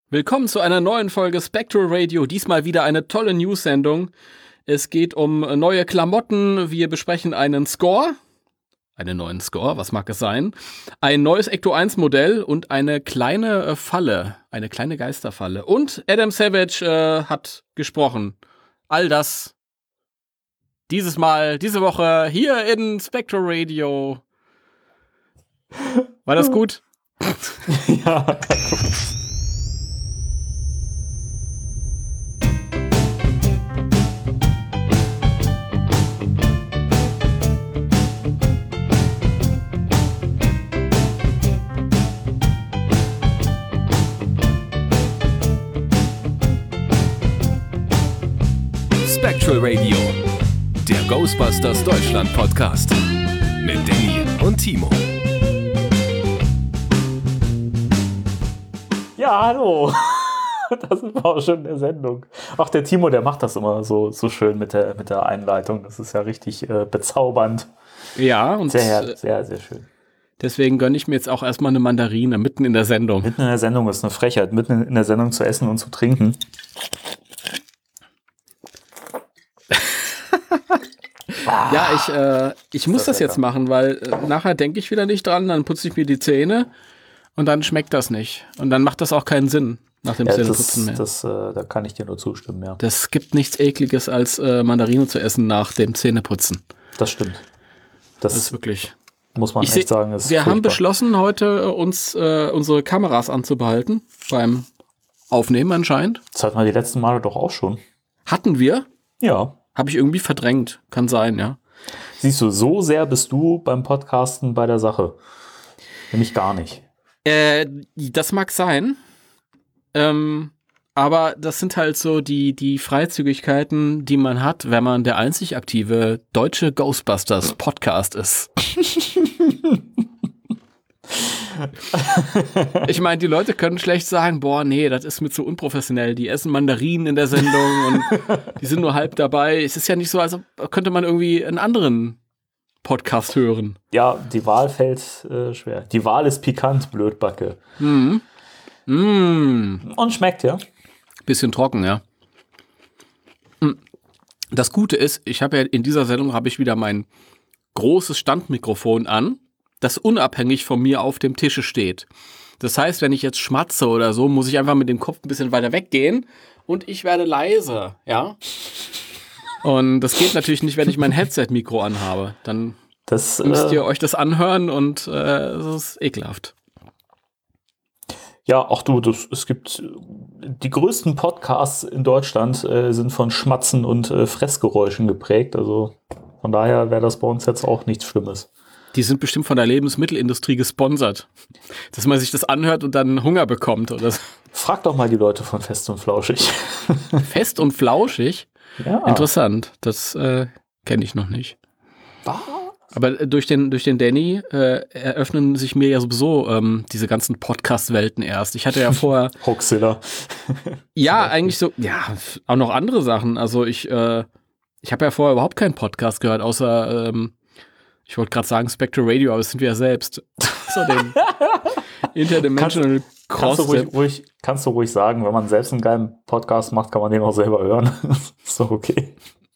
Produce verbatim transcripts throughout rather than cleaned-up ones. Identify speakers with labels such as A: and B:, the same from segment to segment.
A: Willkommen zu einer neuen Folge Spectral Radio. Diesmal wieder eine tolle News-Sendung. Es geht um neue Klamotten. Wir besprechen einen Score. Einen neuen Score, was mag es sein? Ein neues Ecto eins Modell und eine kleine Falle. Eine kleine Geisterfalle. Und Adam Savage äh, hat gesprochen. All das dieses Mal, diese Woche hier in Spectral Radio. War das gut?
B: Ja.
C: Spectral Radio, der Ghostbusters Deutschland Podcast mit Danny und Timo.
B: Ja, hallo. Das sind wir auch schon in der Sendung. Ach, der Timo, der macht das immer so, so schön mit der, mit der Einleitung. Das ist ja richtig äh, bezaubernd.
A: Ja, und
B: sehr, sehr, sehr schön.
A: Deswegen gönne ich mir jetzt auch erstmal eine Mandarine mitten in der Sendung.
B: Mitten in der Sendung ist eine Frechheit. Mitten in der Sendung zu essen und zu trinken.
A: Ja, ich, äh, ich muss das, das jetzt machen, weil äh, nachher denke ich wieder nicht dran, dann putze ich mir die Zähne und dann schmeckt das nicht. Und dann macht das auch keinen Sinn nach dem
B: ja,
A: Zähneputzen mehr.
B: Das, äh, da kann ich dir nur zustimmen, ja.
A: Das gibt nichts Ekliges, als äh, Mandarine zu essen nach dem Zähneputzen.
B: Das stimmt. Das,
A: das ist wirklich...
B: Muss man
A: ich
B: echt
A: seh,
B: sagen. Ist
A: wir
B: furchtbar.
A: haben beschlossen, heute uns äh, unsere Kameras anzubehalten beim Aufnehmen anscheinend.
B: Das hatten wir die letzten Male doch auch schon.
A: Hatten wir?
B: Ja.
A: Habe ich irgendwie verdrängt. Kann sein, ja.
B: Siehst du, so sehr bist du beim Podcasten bei der Sache. Nämlich gar nicht.
A: Äh, das mag sein. Ähm, aber das sind halt so die, die Freizügigkeiten, die man hat, wenn man der einzig aktive deutsche Ghostbusters Podcast ist. Ich meine, die Leute können schlecht sagen, boah, nee, das ist mir zu unprofessionell. Die essen Mandarinen in der Sendung und die sind nur halb dabei. Es ist ja nicht so, als könnte man irgendwie einen anderen Podcast hören.
B: Ja, die Wahl fällt äh, schwer. Die Wahl ist pikant, Blödbacke.
A: Mhm. Mm.
B: Und schmeckt, ja.
A: Bisschen trocken, ja. Das Gute ist, ich habe ja in dieser Sendung habe ich wieder mein großes Standmikrofon an, das unabhängig von mir auf dem Tische steht. Das heißt, wenn ich jetzt schmatze oder so, muss ich einfach mit dem Kopf ein bisschen weiter weggehen und ich werde leise, ja. Und das geht natürlich nicht, wenn ich mein Headset-Mikro anhabe. Dann
B: das,
A: müsst
B: äh,
A: ihr euch das anhören und äh, das ist ekelhaft.
B: Ja, auch du, das, es gibt die größten Podcasts in Deutschland äh, sind von Schmatzen und äh, Fressgeräuschen geprägt. Also von daher wäre das bei uns jetzt auch nichts Schlimmes.
A: Die sind bestimmt von der Lebensmittelindustrie gesponsert. Dass man sich das anhört und dann Hunger bekommt. Oder so.
B: Frag doch mal die Leute von Fest und Flauschig.
A: Fest und Flauschig?
B: Ja.
A: Interessant. Das äh, kenne ich noch nicht.
B: Was?
A: Aber durch den, durch den Danny äh, eröffnen sich mir ja sowieso ähm, diese ganzen Podcast-Welten erst. Ich hatte ja vorher...
B: Hoaxilla.
A: Ja, eigentlich so... Ja, auch noch andere Sachen. Also ich, äh, ich habe ja vorher überhaupt keinen Podcast gehört, außer... Ähm, ich wollte gerade sagen Spectral Radio, aber das sind wir ja selbst. So den Interdimensional Cross.
B: Kannst du, ruhig, ruhig, kannst du ruhig sagen, wenn man selbst einen geilen Podcast macht, kann man den auch selber hören. Ist doch okay.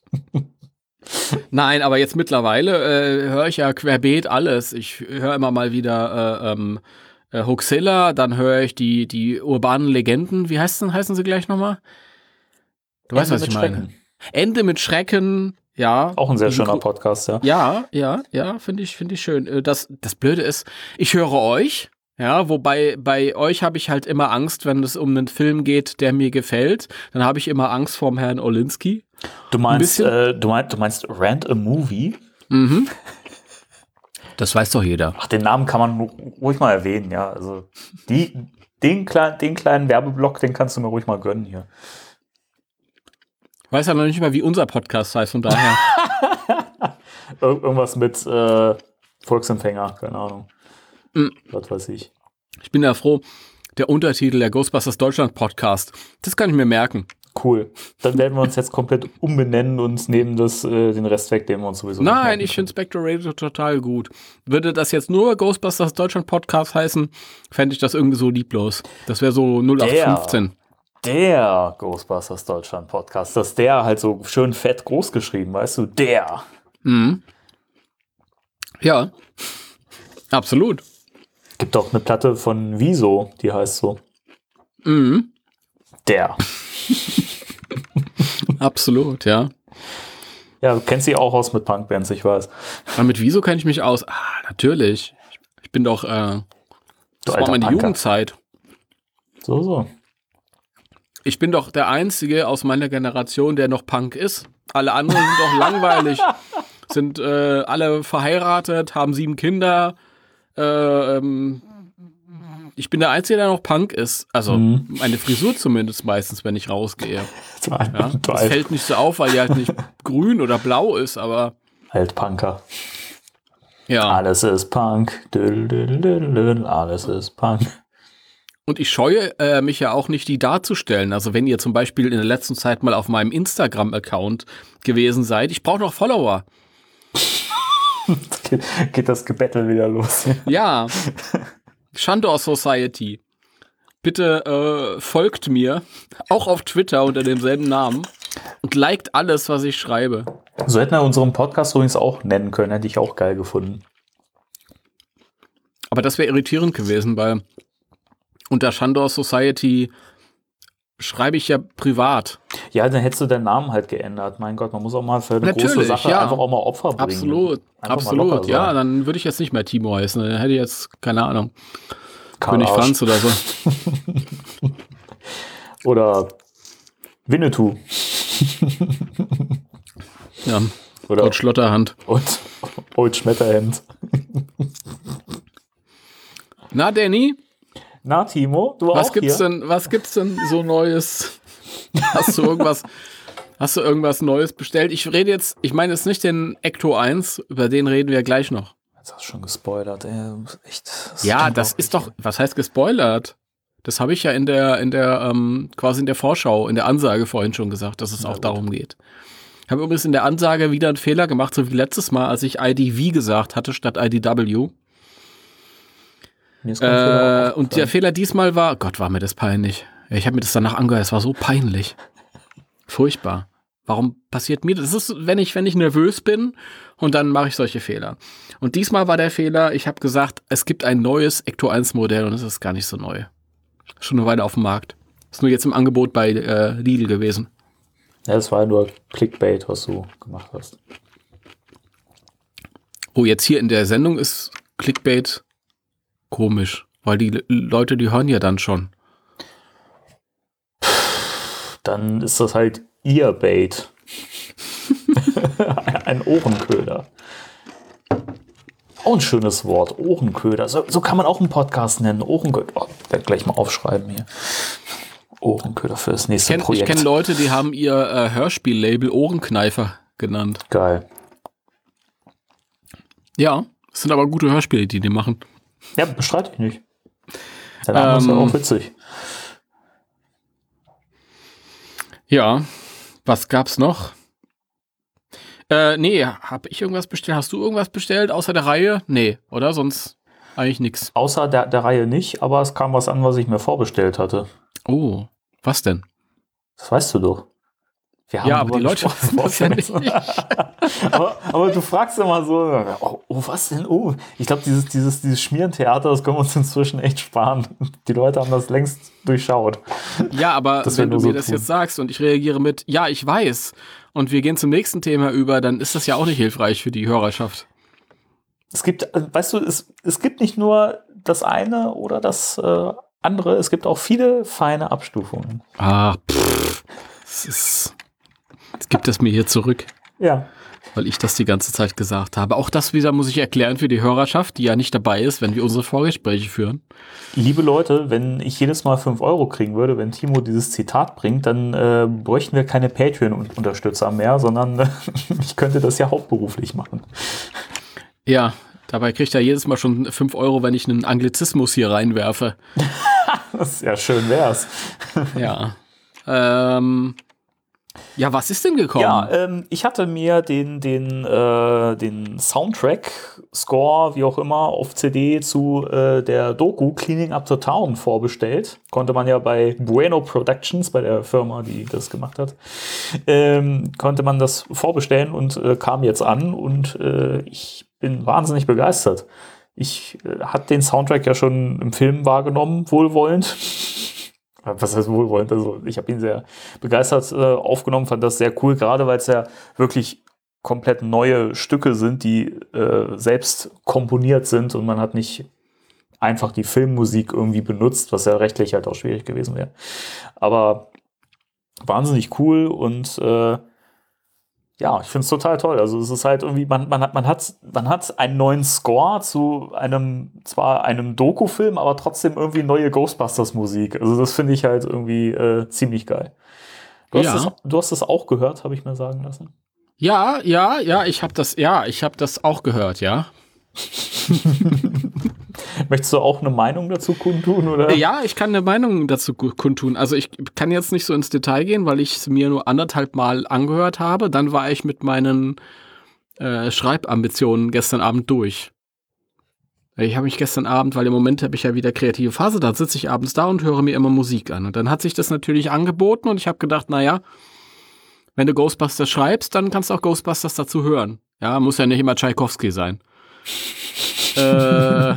A: Nein, aber jetzt mittlerweile äh, höre ich ja querbeet alles. Ich höre immer mal wieder äh, ähm, äh, Hoaxilla, dann höre ich die, die urbanen Legenden. Wie heißt denn, heißen sie gleich nochmal? Du weißt, was ich meine. Ende mit Schrecken. Ja.
B: Auch ein sehr schöner Podcast, ja.
A: Ja, ja, ja, finde ich, finde ich schön. Das, das Blöde ist, ich höre euch, ja, wobei bei euch habe ich halt immer Angst, wenn es um einen Film geht, der mir gefällt, dann habe ich immer Angst vorm Herrn Olinski.
B: Du meinst, äh, du meinst, du meinst Rant a Movie?
A: Mhm. Das weiß doch jeder.
B: Ach, den Namen kann man ruhig mal erwähnen, ja. Also die, den, klein, den kleinen Werbeblock, den kannst du mir ruhig mal gönnen hier.
A: Weiß ja noch nicht mal, wie unser Podcast heißt, von daher.
B: Ir- irgendwas mit äh, Volksempfänger, keine Ahnung.
A: Mhm.
B: Was weiß ich.
A: Ich bin ja froh, der Untertitel der Ghostbusters Deutschland Podcast, das kann ich mir merken.
B: Cool. Dann werden wir uns jetzt komplett umbenennen und nehmen das, äh, den Rest weg, den wir uns sowieso
A: Nein, ich finde Spectral Radio total gut. Würde das jetzt nur Ghostbusters Deutschland Podcast heißen, fände ich das irgendwie so lieblos. Das wäre so null acht fünfzehn.
B: Der, der Ghostbusters Deutschland Podcast, dass der halt so schön fett groß geschrieben, weißt du, der.
A: Mhm. Ja, absolut.
B: Gibt auch eine Platte von Wieso, die heißt so.
A: Mhm.
B: Der.
A: Absolut, ja.
B: Ja, du kennst sie auch aus mit Punkbands, ich weiß.
A: Aber mit Wieso kenne ich mich aus? Ah, natürlich. Ich bin doch, äh, das war meine Punker. Jugendzeit.
B: So, so.
A: Ich bin doch der Einzige aus meiner Generation, der noch Punk ist. Alle anderen sind doch langweilig. Sind äh, alle verheiratet, haben sieben Kinder. Äh, ähm, ich bin der Einzige, der noch Punk ist. Also mhm. meine Frisur zumindest meistens, wenn ich rausgehe. Ja, das fällt nicht so auf, weil die halt nicht grün oder blau ist, aber
B: Altpunker.
A: Ja.
B: Alles ist Punk. Dül, dül, dül, dül, alles ist Punk.
A: Und ich scheue äh, mich ja auch nicht, die darzustellen. Also wenn ihr zum Beispiel in der letzten Zeit mal auf meinem Instagram-Account gewesen seid, ich brauche noch Follower.
B: geht, geht das Gebettel wieder los.
A: Ja. Shandor Society. Bitte äh, folgt mir, auch auf Twitter unter demselben Namen und liked alles, was ich schreibe.
B: So hätten wir unseren Podcast übrigens auch nennen können, hätte ich auch geil gefunden.
A: Aber das wäre irritierend gewesen, weil unter Shandor Society schreibe ich ja privat.
B: Ja, dann hättest du deinen Namen halt geändert. Mein Gott, man muss auch mal für eine
A: Natürlich,
B: große Sache
A: ja.
B: einfach auch mal Opfer bringen.
A: Absolut,
B: einfach
A: absolut. Ja, dann würde ich jetzt nicht mehr Timo heißen. Dann hätte ich jetzt, keine Ahnung,
B: Karl
A: König
B: Arsch.
A: Franz oder so.
B: Oder Winnetou.
A: Ja,
B: oder
A: Old Schlotterhand.
B: Und Old Schmetterhand.
A: Na, Danny?
B: Na, Timo, du
A: was
B: auch
A: gibt's
B: hier?
A: denn, was gibt's denn so Neues? Hast du irgendwas, hast du irgendwas Neues bestellt? Ich rede jetzt, ich meine jetzt nicht den Ecto eins, über den reden wir gleich noch.
B: Jetzt hast du schon gespoilert, ey. Echt. Das
A: ja, das ist doch, was heißt gespoilert? Das habe ich ja in der, in der, ähm, quasi in der Vorschau, in der Ansage vorhin schon gesagt, dass es
B: Na
A: auch
B: gut.
A: darum geht. Ich habe übrigens in der Ansage wieder einen Fehler gemacht, so wie letztes Mal, als ich I D V gesagt hatte statt I D W.
B: Mir ist kein Fehler
A: Äh, und der Fehler diesmal war, Gott, war mir das peinlich. Ja, ich habe mir das danach angehört, es war so peinlich. Furchtbar. Warum passiert mir das? Das ist, wenn ich, wenn ich nervös bin und dann mache ich solche Fehler. Und diesmal war der Fehler, ich habe gesagt, es gibt ein neues Ecto eins Modell und es ist gar nicht so neu. Schon eine Weile auf dem Markt. Ist nur jetzt im Angebot bei äh, Lidl gewesen.
B: Ja, das war ja nur Clickbait, was du gemacht hast.
A: Oh, jetzt hier in der Sendung ist Clickbait komisch, weil die Le- Leute, die hören ja dann schon.
B: Dann ist das halt Earbait. Ein Ohrenköder. Auch ein schönes Wort, Ohrenköder. So, so kann man auch einen Podcast nennen. Ohrenköder. Oh, ich werde gleich mal aufschreiben hier. Ohrenköder für das nächste
A: Ich kenn,
B: Projekt.
A: Ich kenne Leute, die haben ihr äh, Hörspiellabel Ohrenkneifer genannt.
B: Geil.
A: Ja, das sind aber gute Hörspiele, die die machen.
B: Ja, bestreite ich nicht. Der Name ist ja
A: Ähm,
B: auch witzig.
A: Ja, was gab's noch? Äh, nee, hab ich irgendwas bestellt? Hast du irgendwas bestellt außer der Reihe? Nee, oder? Sonst eigentlich nix.
B: Außer der, der Reihe nicht, aber es kam was an, was ich mir vorbestellt hatte.
A: Oh, was denn?
B: Das weißt du doch. Wir haben
A: Ja, aber die
B: drüber
A: Leute wissen
B: gesprochen.
A: das ja nicht.
B: aber, aber du fragst immer so, oh, oh was denn? Oh, ich glaube, dieses, dieses, dieses Schmierentheater, das können wir uns inzwischen echt sparen. Die Leute haben das längst durchschaut.
A: Ja, aber
B: Das wir
A: wenn du
B: nur so
A: mir das
B: tun.
A: jetzt sagst und ich reagiere mit, ja, ich weiß, und wir gehen zum nächsten Thema über, dann ist das ja auch nicht hilfreich für die Hörerschaft.
B: Es gibt, äh, weißt du, es, es gibt nicht nur das eine oder das äh, andere, es gibt auch viele feine Abstufungen.
A: Ah, pff, es ist, jetzt gibt es mir hier zurück,
B: Ja.
A: weil ich das die ganze Zeit gesagt habe. Auch das wieder muss ich erklären für die Hörerschaft, die ja nicht dabei ist, wenn wir unsere Vorgespräche führen.
B: Liebe Leute, wenn ich jedes Mal fünf Euro kriegen würde, wenn Timo dieses Zitat bringt, dann äh, bräuchten wir keine Patreon-Unterstützer mehr, sondern äh, ich könnte das ja hauptberuflich machen.
A: Ja, dabei kriegt er jedes Mal schon fünf Euro, wenn ich einen Anglizismus hier reinwerfe.
B: Das ist ja schön wär's.
A: Ja. Ähm, Ja, was ist denn gekommen?
B: Ja, ähm, ich hatte mir den, den, äh, den Soundtrack, Score, wie auch immer, auf C D zu äh, der Doku Cleaning Up the Town vorbestellt. Konnte man ja bei Bueno Productions, bei der Firma, die das gemacht hat, ähm, konnte man das vorbestellen und äh, kam jetzt an und äh, ich bin wahnsinnig begeistert. Ich äh, hatte den Soundtrack ja schon im Film wahrgenommen, wohlwollend. Was heißt wohlwollend? Also ich habe ihn sehr begeistert äh, aufgenommen, fand das sehr cool, gerade weil es ja wirklich komplett neue Stücke sind, die äh, selbst komponiert sind und man hat nicht einfach die Filmmusik irgendwie benutzt, was ja rechtlich halt auch schwierig gewesen wäre. Aber wahnsinnig cool und äh, ja, ich finde es total toll. Also es ist halt irgendwie, man, man, hat, man, hat, man hat einen neuen Score zu einem, zwar einem Doku-Film, aber trotzdem irgendwie neue Ghostbusters-Musik. Also das finde ich halt irgendwie äh, ziemlich geil. Du hast,
A: Ja.
B: das, du hast das auch gehört, habe ich mir sagen lassen.
A: Ja, ja, ja, ich habe das, ja, ich habe das auch gehört, ja.
B: Möchtest du auch eine Meinung dazu kundtun, oder?
A: Ja, ich kann eine Meinung dazu gu- kundtun. Also ich kann jetzt nicht so ins Detail gehen, weil ich es mir nur anderthalb Mal angehört habe. Dann war ich mit meinen äh, Schreibambitionen gestern Abend durch. Ich habe mich gestern Abend, weil im Moment habe ich ja wieder kreative Phase, da sitze ich abends da und höre mir immer Musik an. Und dann hat sich das natürlich angeboten und ich habe gedacht, naja, wenn du Ghostbusters schreibst, dann kannst du auch Ghostbusters dazu hören. Ja, muss ja nicht immer Tschaikowski sein. äh,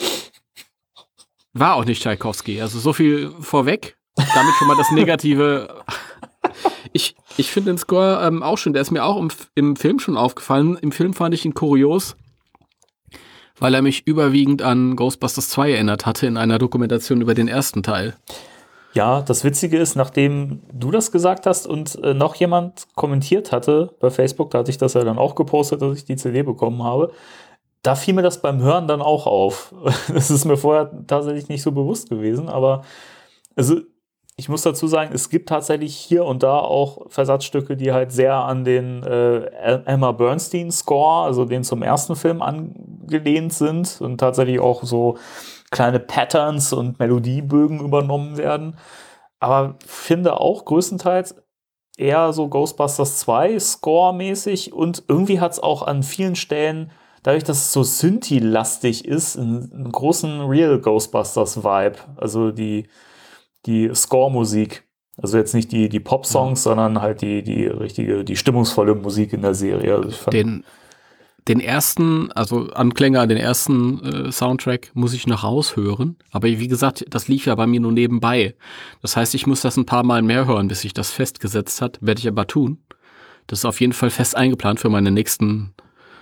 A: war auch nicht Tschaikowski. Also so viel vorweg. Damit schon mal das Negative. Ich, ich finde den Score ähm, auch schön. Der ist mir auch im, im Film schon aufgefallen. Im Film fand ich ihn kurios, weil er mich überwiegend an Ghostbusters zwei erinnert hatte in einer Dokumentation über den ersten Teil.
B: Ja, das Witzige ist, nachdem du das gesagt hast und äh, noch jemand kommentiert hatte bei Facebook, da hatte ich das ja dann auch gepostet, dass ich die C D bekommen habe, da fiel mir das beim Hören dann auch auf. Das ist mir vorher tatsächlich nicht so bewusst gewesen, aber also ich muss dazu sagen, es gibt tatsächlich hier und da auch Versatzstücke, die halt sehr an den äh, Elmer Bernstein-Score, also den zum ersten Film angelehnt sind und tatsächlich auch so kleine Patterns und Melodiebögen übernommen werden. Aber finde auch größtenteils eher so Ghostbusters zwei Score-mäßig und irgendwie hat es auch an vielen Stellen, dadurch, dass es so Synthi-lastig ist, einen, einen großen Real Ghostbusters-Vibe. Also die, die Score-Musik. Also jetzt nicht die, die Pop-Songs, ja, sondern halt die, die richtige, die stimmungsvolle Musik in der Serie. Also ich fand
A: Den, den ersten, also Anklänge an den ersten äh, Soundtrack muss ich noch raushören. Aber wie gesagt, das lief ja bei mir nur nebenbei. Das heißt, ich muss das ein paar Mal mehr hören, bis sich das festgesetzt hat. Werde ich aber tun. Das ist auf jeden Fall fest eingeplant für meine nächsten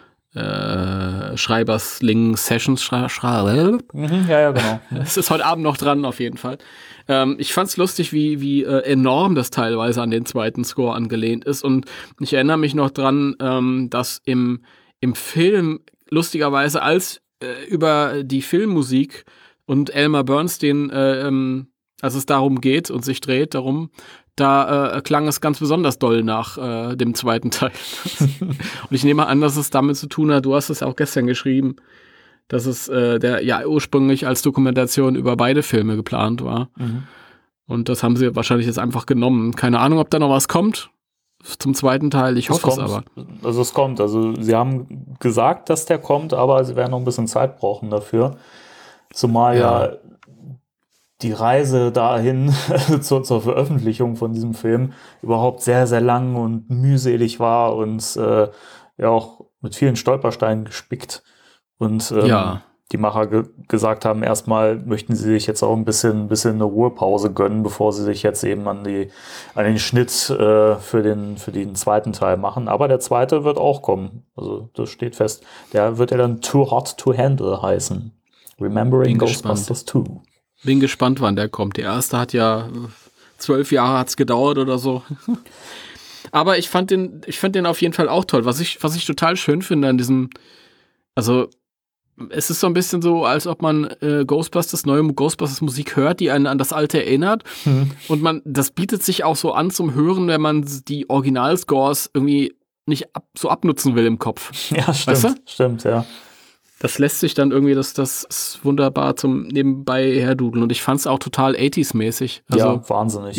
A: äh, Schreibersling-Sessions. Schra- Schra-
B: mhm, ja, ja, genau.
A: Es ist heute Abend noch dran, auf jeden Fall. Ähm, ich fand's lustig, wie, wie äh, enorm das teilweise an den zweiten Score angelehnt ist. Und ich erinnere mich noch dran, ähm, dass im, im Film lustigerweise als äh, über die Filmmusik und Elmer Bernstein, äh, ähm, als es darum geht und sich dreht, darum, da äh, klang es ganz besonders doll nach äh, dem zweiten Teil. Und ich nehme an, dass es damit zu tun hat, du hast es auch gestern geschrieben, dass es äh, der ja ursprünglich als Dokumentation über beide Filme geplant war.
B: Mhm.
A: Und das haben sie wahrscheinlich jetzt einfach genommen. Keine Ahnung, ob da noch was kommt zum zweiten Teil. Ich hoffe es aber.
B: Also es kommt. Also sie haben gesagt, dass der kommt, aber sie werden noch ein bisschen Zeit brauchen dafür. Zumal ja, ja die Reise dahin zur, zur Veröffentlichung von diesem Film überhaupt sehr, sehr lang und mühselig war und äh, ja auch mit vielen Stolpersteinen gespickt. Und ähm, ja. die Macher ge- gesagt haben, erstmal möchten sie sich jetzt auch ein bisschen, bisschen eine Ruhepause gönnen, bevor sie sich jetzt eben an, die, an den Schnitt äh, für, den, für den zweiten Teil machen. Aber der zweite wird auch kommen. Also das steht fest. Der wird ja dann Too Hot to Handle heißen. Remembering Ghostbusters zwei.
A: Bin gespannt, wann der kommt. Der erste hat ja zwölf Jahre hat's gedauert oder so. Aber ich fand den, ich fand den auf jeden Fall auch toll. Was ich, was ich total schön finde an diesem, also es ist so ein bisschen so, als ob man äh, Ghostbusters, neue Ghostbusters Musik hört, die einen an das Alte erinnert. Mhm. Und man, das bietet sich auch so an zum Hören, wenn man die Originalscores irgendwie nicht ab, so abnutzen will im Kopf.
B: Ja, stimmt. Weißt du? Stimmt, ja.
A: Das lässt sich dann irgendwie, das, das ist wunderbar zum nebenbei herdudeln. Und ich fand es auch total achtziger-mäßig. Also
B: ja, wahnsinnig,
A: ü-
B: ja.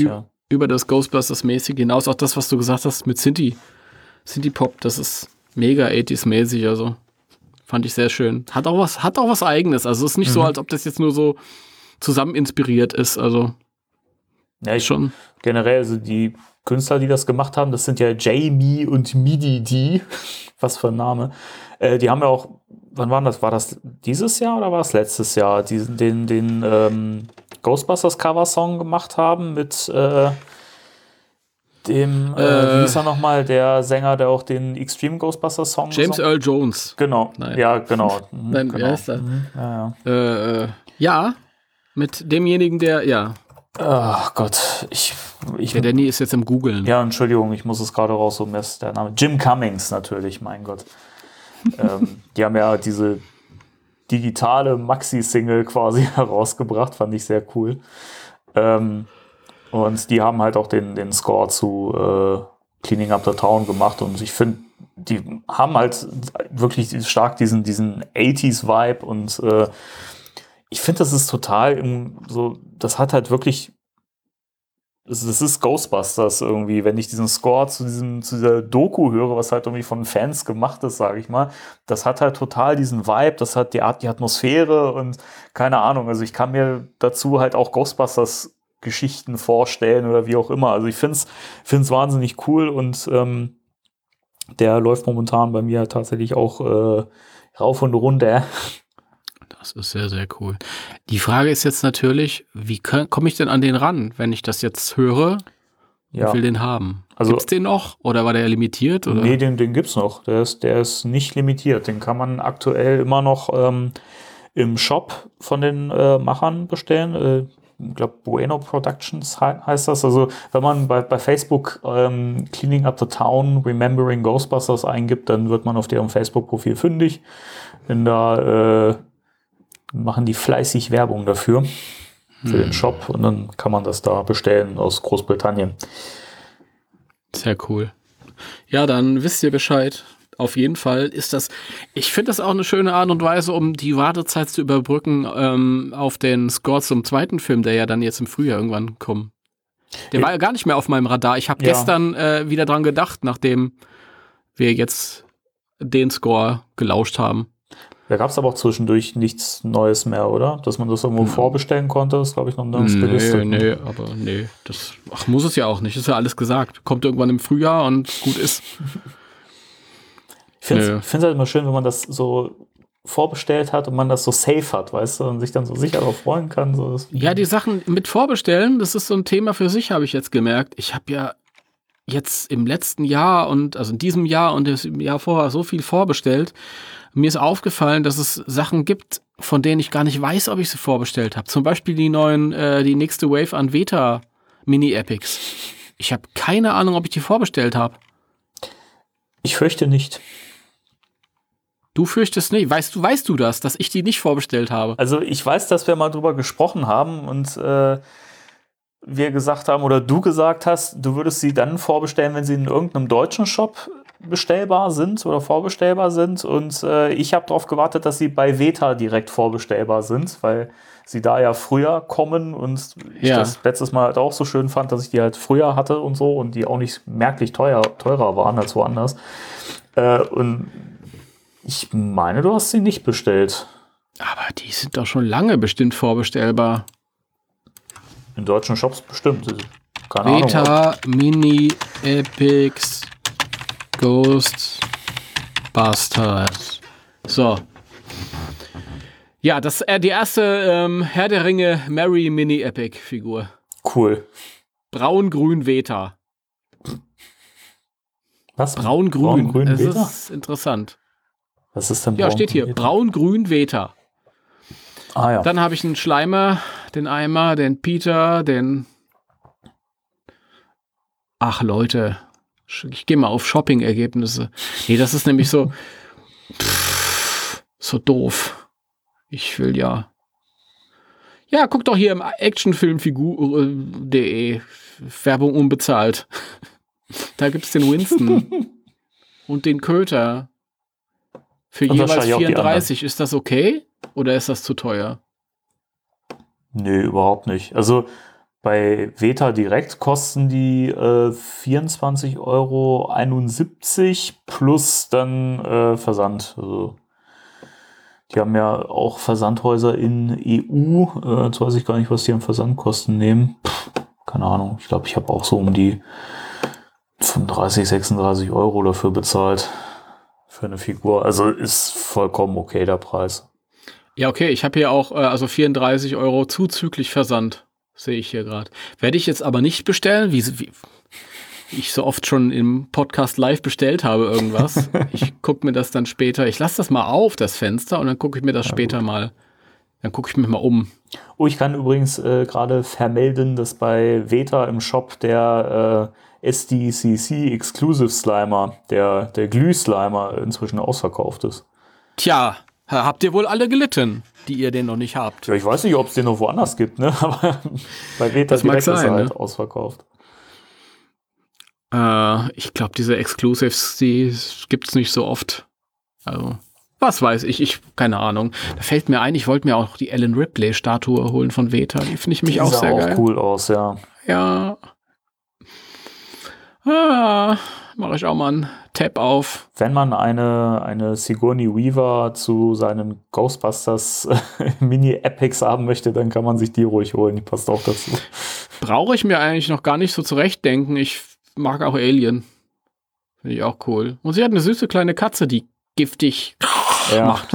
A: über das Ghostbusters-mäßig hinaus. Auch das, was du gesagt hast mit Synthie, Synthie-Pop, das ist mega achtziger-mäßig, also fand ich sehr schön. Hat auch was, hat auch was Eigenes, also es ist nicht mhm. so, als ob das jetzt nur so zusammen inspiriert ist, also
B: ja, ich
A: schon.
B: Generell, also die Künstler, die das gemacht haben, das sind ja Jamie und Midi D, was für ein Name. Äh, die haben ja auch, wann war das? War das dieses Jahr oder war das letztes Jahr? Die, den den ähm, Ghostbusters Cover-Song gemacht haben mit äh, dem, äh, äh, wie hieß er nochmal, der Sänger, der auch den Extreme Ghostbusters Song
A: James
B: gesungen?
A: Earl Jones.
B: Genau,
A: Nein.
B: ja, genau. Mhm,
A: Nein,
B: genau.
A: wer ist das?
B: Mhm, ja, ja.
A: Äh, äh, ja, mit demjenigen, der, ja.
B: Ach Gott, ich, ich...
A: Der Danny ist jetzt im Googlen.
B: Ja, Entschuldigung, ich muss es gerade raussuchen, das ist der Name. Jim Cummings natürlich, mein Gott. ähm, die haben ja diese digitale Maxi-Single quasi herausgebracht, fand ich sehr cool. Ähm, und die haben halt auch den, den Score zu äh, Cleaning Up the Town gemacht und ich finde, die haben halt wirklich stark diesen, diesen achtziger-Vibe und äh, ich finde, das ist total im, so, das hat halt wirklich, das ist Ghostbusters irgendwie, wenn ich diesen Score zu diesem, zu dieser Doku höre, was halt irgendwie von Fans gemacht ist, sage ich mal, das hat halt total diesen Vibe, das hat die Art, die Atmosphäre und keine Ahnung, also ich kann mir dazu halt auch Ghostbusters Geschichten vorstellen oder wie auch immer, also ich finde es finde es wahnsinnig cool und ähm, der läuft momentan bei mir tatsächlich auch äh, rauf und runter.
A: Das ist sehr, sehr cool. Die Frage ist jetzt natürlich, wie komme ich denn an den ran, wenn ich das jetzt höre
B: ja.
A: und will den haben?
B: Also,
A: gibt's den noch oder war der limitiert? Oder?
B: Nee, den, den gibt's noch. Der ist, der ist nicht limitiert. Den kann man aktuell immer noch ähm, im Shop von den äh, Machern bestellen. Äh, ich glaube, Bueno Productions he- heißt das. Also wenn man bei, bei Facebook ähm, Cleaning Up the Town, Remembering Ghostbusters eingibt, dann wird man auf deren Facebook-Profil fündig. Wenn da äh, machen die fleißig Werbung dafür, für hm. den Shop und dann kann man das da bestellen aus Großbritannien.
A: Sehr cool. Ja, dann wisst ihr Bescheid. Auf jeden Fall ist das, ich finde das auch eine schöne Art und Weise, um die Wartezeit zu überbrücken ähm, auf den Score zum zweiten Film, der ja dann jetzt im Frühjahr irgendwann kommt. Der ja. war ja gar nicht mehr auf meinem Radar. Ich habe ja. gestern äh, wieder dran gedacht, nachdem wir jetzt den Score gelauscht haben.
B: Da gab es aber auch zwischendurch nichts Neues mehr, oder? Dass man das irgendwo mhm. vorbestellen konnte, das glaube ich noch nirgends
A: nee,
B: gelistet.
A: Nee, aber nee, das ach, muss es ja auch nicht, ist ja alles gesagt. Kommt irgendwann im Frühjahr und gut ist.
B: Ich finde es halt immer schön, wenn man das so vorbestellt hat und man das so safe hat, weißt du, und sich dann so sicher darauf freuen kann. So.
A: Ja, die Sachen mit Vorbestellen, das ist so ein Thema für sich, habe ich jetzt gemerkt. Ich habe ja jetzt im letzten Jahr und also in diesem Jahr und im Jahr vorher so viel vorbestellt. Mir ist aufgefallen, dass es Sachen gibt, von denen ich gar nicht weiß, ob ich sie vorbestellt habe. Zum Beispiel die neuen, äh, die nächste Wave an Veta Mini-Epics. Ich habe keine Ahnung, ob ich die vorbestellt habe.
B: Ich fürchte nicht.
A: Du fürchtest nicht. Weißt du, weißt du das, dass ich die nicht vorbestellt habe?
B: Also ich weiß, dass wir mal drüber gesprochen haben und äh, wir gesagt haben, oder du gesagt hast, du würdest sie dann vorbestellen, wenn sie in irgendeinem deutschen Shop bestellbar sind oder vorbestellbar sind und äh, ich habe darauf gewartet, dass sie bei Veta direkt vorbestellbar sind, weil sie da ja früher kommen und ich
A: ja.
B: das letztes Mal halt auch so schön fand, dass ich die halt früher hatte und so und die auch nicht merklich teuer, teurer waren als woanders. Äh, und ich meine, du hast sie nicht bestellt.
A: Aber die sind doch schon lange bestimmt vorbestellbar.
B: In deutschen Shops bestimmt. Keine
A: Veta
B: Ahnung.
A: Mini Epics Ghostbusters. So. Ja, das äh, die erste ähm, Herr der Ringe Mary Mini Epic Figur.
B: Cool.
A: Braun-Grün Veta.
B: Was?
A: Braun-Grün.
B: Braun-Grün
A: das
B: Veta?
A: ist interessant.
B: Was ist denn
A: Ja, steht hier. Braun-Grün Veta.
B: Ah ja.
A: Dann habe ich einen Schleimer, den Eimer, den Peter, den. Ach Leute. Ich gehe mal auf Shopping-Ergebnisse. Nee, das ist nämlich so pff, so doof. Ich will ja. Ja, guck doch hier im Actionfilmfigur punkt de. Werbung unbezahlt. Da gibt's den Winston und den Köter. Für
B: und
A: jeweils vierunddreißig. Ist das okay? Oder ist das zu teuer?
B: Nee, überhaupt nicht. Also Bei Veta direkt kosten die äh, vierundzwanzig Euro einundsiebzig plus dann äh, Versand. Also, die haben ja auch Versandhäuser in E U. Äh, jetzt weiß ich gar nicht, was die an Versandkosten nehmen. Pff, keine Ahnung. Ich glaube, ich habe auch so um die fünfunddreißig, sechsunddreißig Euro dafür bezahlt. Für eine Figur. Also ist vollkommen okay der Preis.
A: Ja, okay. Ich habe hier auch äh, also vierunddreißig Euro zuzüglich Versand. Sehe ich hier gerade. Werde ich jetzt aber nicht bestellen, wie, wie ich so oft schon im Podcast live bestellt habe irgendwas. Ich gucke mir das dann später, ich lasse das mal auf, das Fenster, und dann gucke ich mir das ja, später gut. mal, dann gucke ich mich mal um.
B: Oh, ich kann übrigens äh, gerade vermelden, dass bei Veta im Shop der äh, S D C C Exclusive Slimer, der, der Glüh-Slimer, inzwischen ausverkauft ist.
A: Tja, habt ihr wohl alle gelitten, die ihr den noch nicht habt?
B: Ja, ich weiß nicht, ob es den noch woanders gibt, ne? Aber bei Veta
A: das direkt
B: sein, ist er halt
A: ne?
B: ausverkauft.
A: Äh, ich glaube, diese Exclusives, die gibt's nicht so oft. Also, was weiß ich, ich, keine Ahnung. Da fällt mir ein, ich wollte mir auch die Ellen Ripley-Statue holen von Veta. Die finde ich mich
B: die
A: auch
B: sah
A: sehr
B: auch
A: geil.
B: Cool aus, ja.
A: Ja. Ah, mache ich auch mal einen Tab auf.
B: Wenn man eine, eine Sigourney Weaver zu seinen Ghostbusters äh, Mini-Epics haben möchte, dann kann man sich die ruhig holen. Die passt auch dazu.
A: Brauche ich mir eigentlich noch gar nicht so zurechtdenken. Ich mag auch Alien. Finde ich auch cool. Und sie hat eine süße kleine Katze, die giftig
B: ja.
A: macht.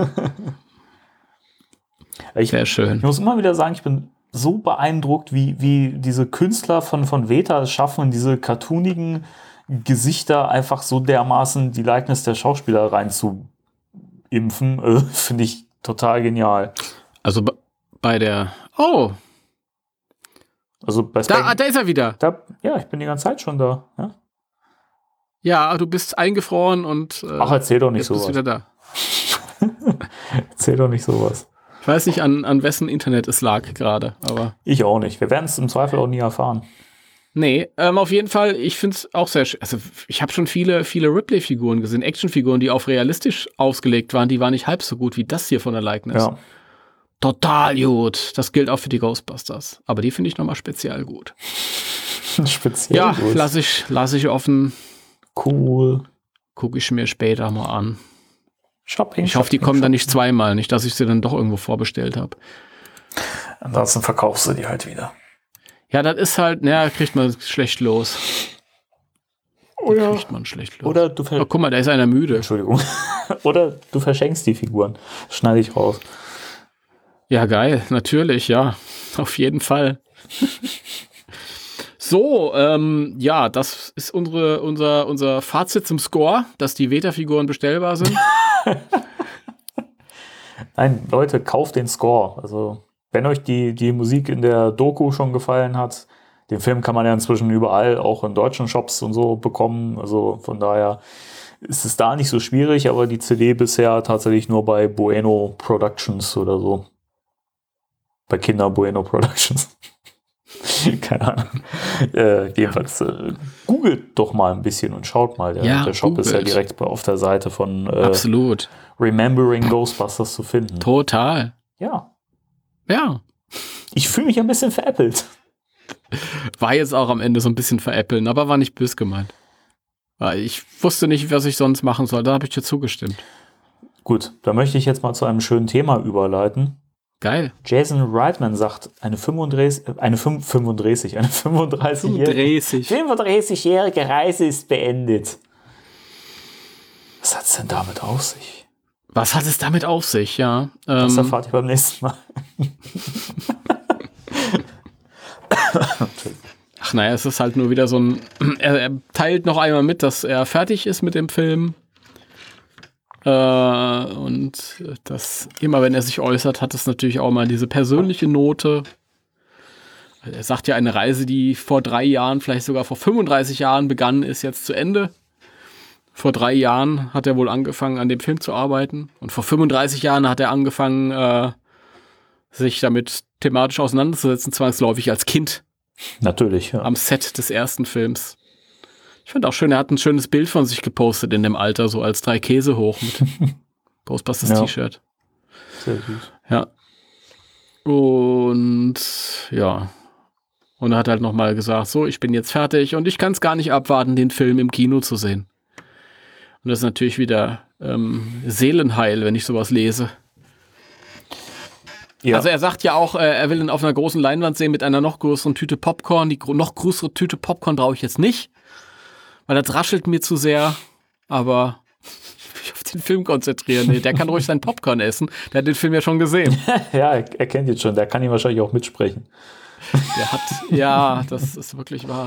B: ich,
A: Sehr schön.
B: Ich muss immer wieder sagen, ich bin so beeindruckt, wie, wie diese Künstler von, von Veta es schaffen, diese cartoonigen Gesichter einfach so dermaßen die Likeness der Schauspieler rein zu impfen. Äh, Finde ich total genial.
A: Also b- bei der... Oh!
B: Also bei
A: da, ah, da ist er wieder.
B: Da, ja, ich bin die ganze Zeit schon da. Ja,
A: ja du bist eingefroren und... Äh,
B: Ach, erzähl doch nicht
A: jetzt
B: sowas.
A: bist du wieder da.
B: Erzähl doch nicht sowas.
A: Ich weiß nicht, an, an wessen Internet es lag gerade, aber...
B: Ich auch nicht. Wir werden es im Zweifel auch nie erfahren.
A: Nee, ähm, auf jeden Fall, ich finde es auch sehr schön. Also ich habe schon viele, viele Ripley-Figuren gesehen, Actionfiguren, die auf realistisch ausgelegt waren, die waren nicht halb so gut wie das hier von der Likeness.
B: Ja.
A: Total gut. Das gilt auch für die Ghostbusters. Aber die finde ich nochmal speziell gut.
B: Speziell
A: ja,
B: gut? Ja,
A: lasse ich, lass ich offen.
B: Cool.
A: Gucke ich mir später mal an.
B: Shopping.
A: Ich hoffe, die
B: Shopping,
A: kommen
B: Shopping.
A: dann nicht zweimal. Nicht, dass ich sie dann doch irgendwo vorbestellt habe.
B: Ansonsten verkaufst du die halt wieder.
A: Ja, das ist halt, naja, kriegt man schlecht los.
B: Oder,
A: kriegt man schlecht los.
B: Oder du ver-
A: oh, guck mal, da ist einer müde.
B: Entschuldigung. Oder du verschenkst die Figuren. Schneide ich raus.
A: Ja, geil, natürlich, ja. Auf jeden Fall. So, ähm, ja, das ist unsere, unser, unser Fazit zum Score, dass die Veta-Figuren bestellbar sind.
B: Nein, Leute, kauft den Score. Also, wenn euch die, die Musik in der Doku schon gefallen hat, den Film kann man ja inzwischen überall, auch in deutschen Shops und so, bekommen. Also von daher ist es da nicht so schwierig, aber die C D bisher tatsächlich nur bei Bueno Productions oder so. Bei Kinder Bueno Productions. Keine Ahnung. Äh, jedenfalls äh, googelt doch mal ein bisschen und schaut mal. Der,
A: Ja,
B: der Shop
A: googelt.
B: ist ja direkt auf der Seite von äh,
A: Absolut.
B: Remembering Ghostbusters zu finden.
A: Total.
B: Ja.
A: Ja.
B: Ich fühle mich ein bisschen veräppelt.
A: War jetzt auch am Ende so ein bisschen veräppeln, aber war nicht böse gemeint. Weil ich wusste nicht, was ich sonst machen soll. Da habe ich dir zugestimmt.
B: Gut, da möchte ich jetzt mal zu einem schönen Thema überleiten.
A: Geil.
B: Jason Reitman sagt, eine fünfunddreißig, äh, eine fünfunddreißig, eine fünfunddreißigjährige,
A: dreißig.
B: fünfunddreißigjährige Reise ist beendet. Was hat es denn damit auf sich?
A: Was hat es damit auf sich, ja?
B: Das
A: Ähm,
B: erfahrt ihr beim nächsten Mal.
A: ach naja, es ist halt nur wieder so ein... Er, er teilt noch einmal mit, dass er fertig ist mit dem Film. Äh, und das immer, wenn er sich äußert, hat es natürlich auch mal diese persönliche Note. Er sagt ja, eine Reise, die vor drei Jahren, vielleicht sogar vor fünfunddreißig Jahren begann, ist jetzt zu Ende. Vor drei Jahren hat er wohl angefangen, an dem Film zu arbeiten. Und vor fünfunddreißig Jahren hat er angefangen, äh, sich damit thematisch auseinanderzusetzen, zwangsläufig als Kind.
B: Natürlich, ja.
A: Am Set des ersten Films. Ich fand auch schön, er hat ein schönes Bild von sich gepostet in dem Alter, so als drei Käse hoch mit Ghostbusters
B: Ja.
A: T-Shirt.
B: Sehr gut.
A: Ja. Und ja. Und er hat halt nochmal gesagt, so, ich bin jetzt fertig und ich kann es gar nicht abwarten, den Film im Kino zu sehen. Und das ist natürlich wieder ähm, Seelenheil, wenn ich sowas lese. Ja. Also er sagt ja auch, äh, er will ihn auf einer großen Leinwand sehen mit einer noch größeren Tüte Popcorn. Die gro- noch größere Tüte Popcorn brauche ich jetzt nicht, weil das raschelt mir zu sehr. Aber ich will mich auf den Film konzentrieren. Nee, der kann ruhig seinen Popcorn essen. Der hat den Film ja schon gesehen.
B: Ja, er, er kennt ihn schon. Der kann ihn wahrscheinlich auch mitsprechen.
A: Der hat, ja, das ist wirklich wahr.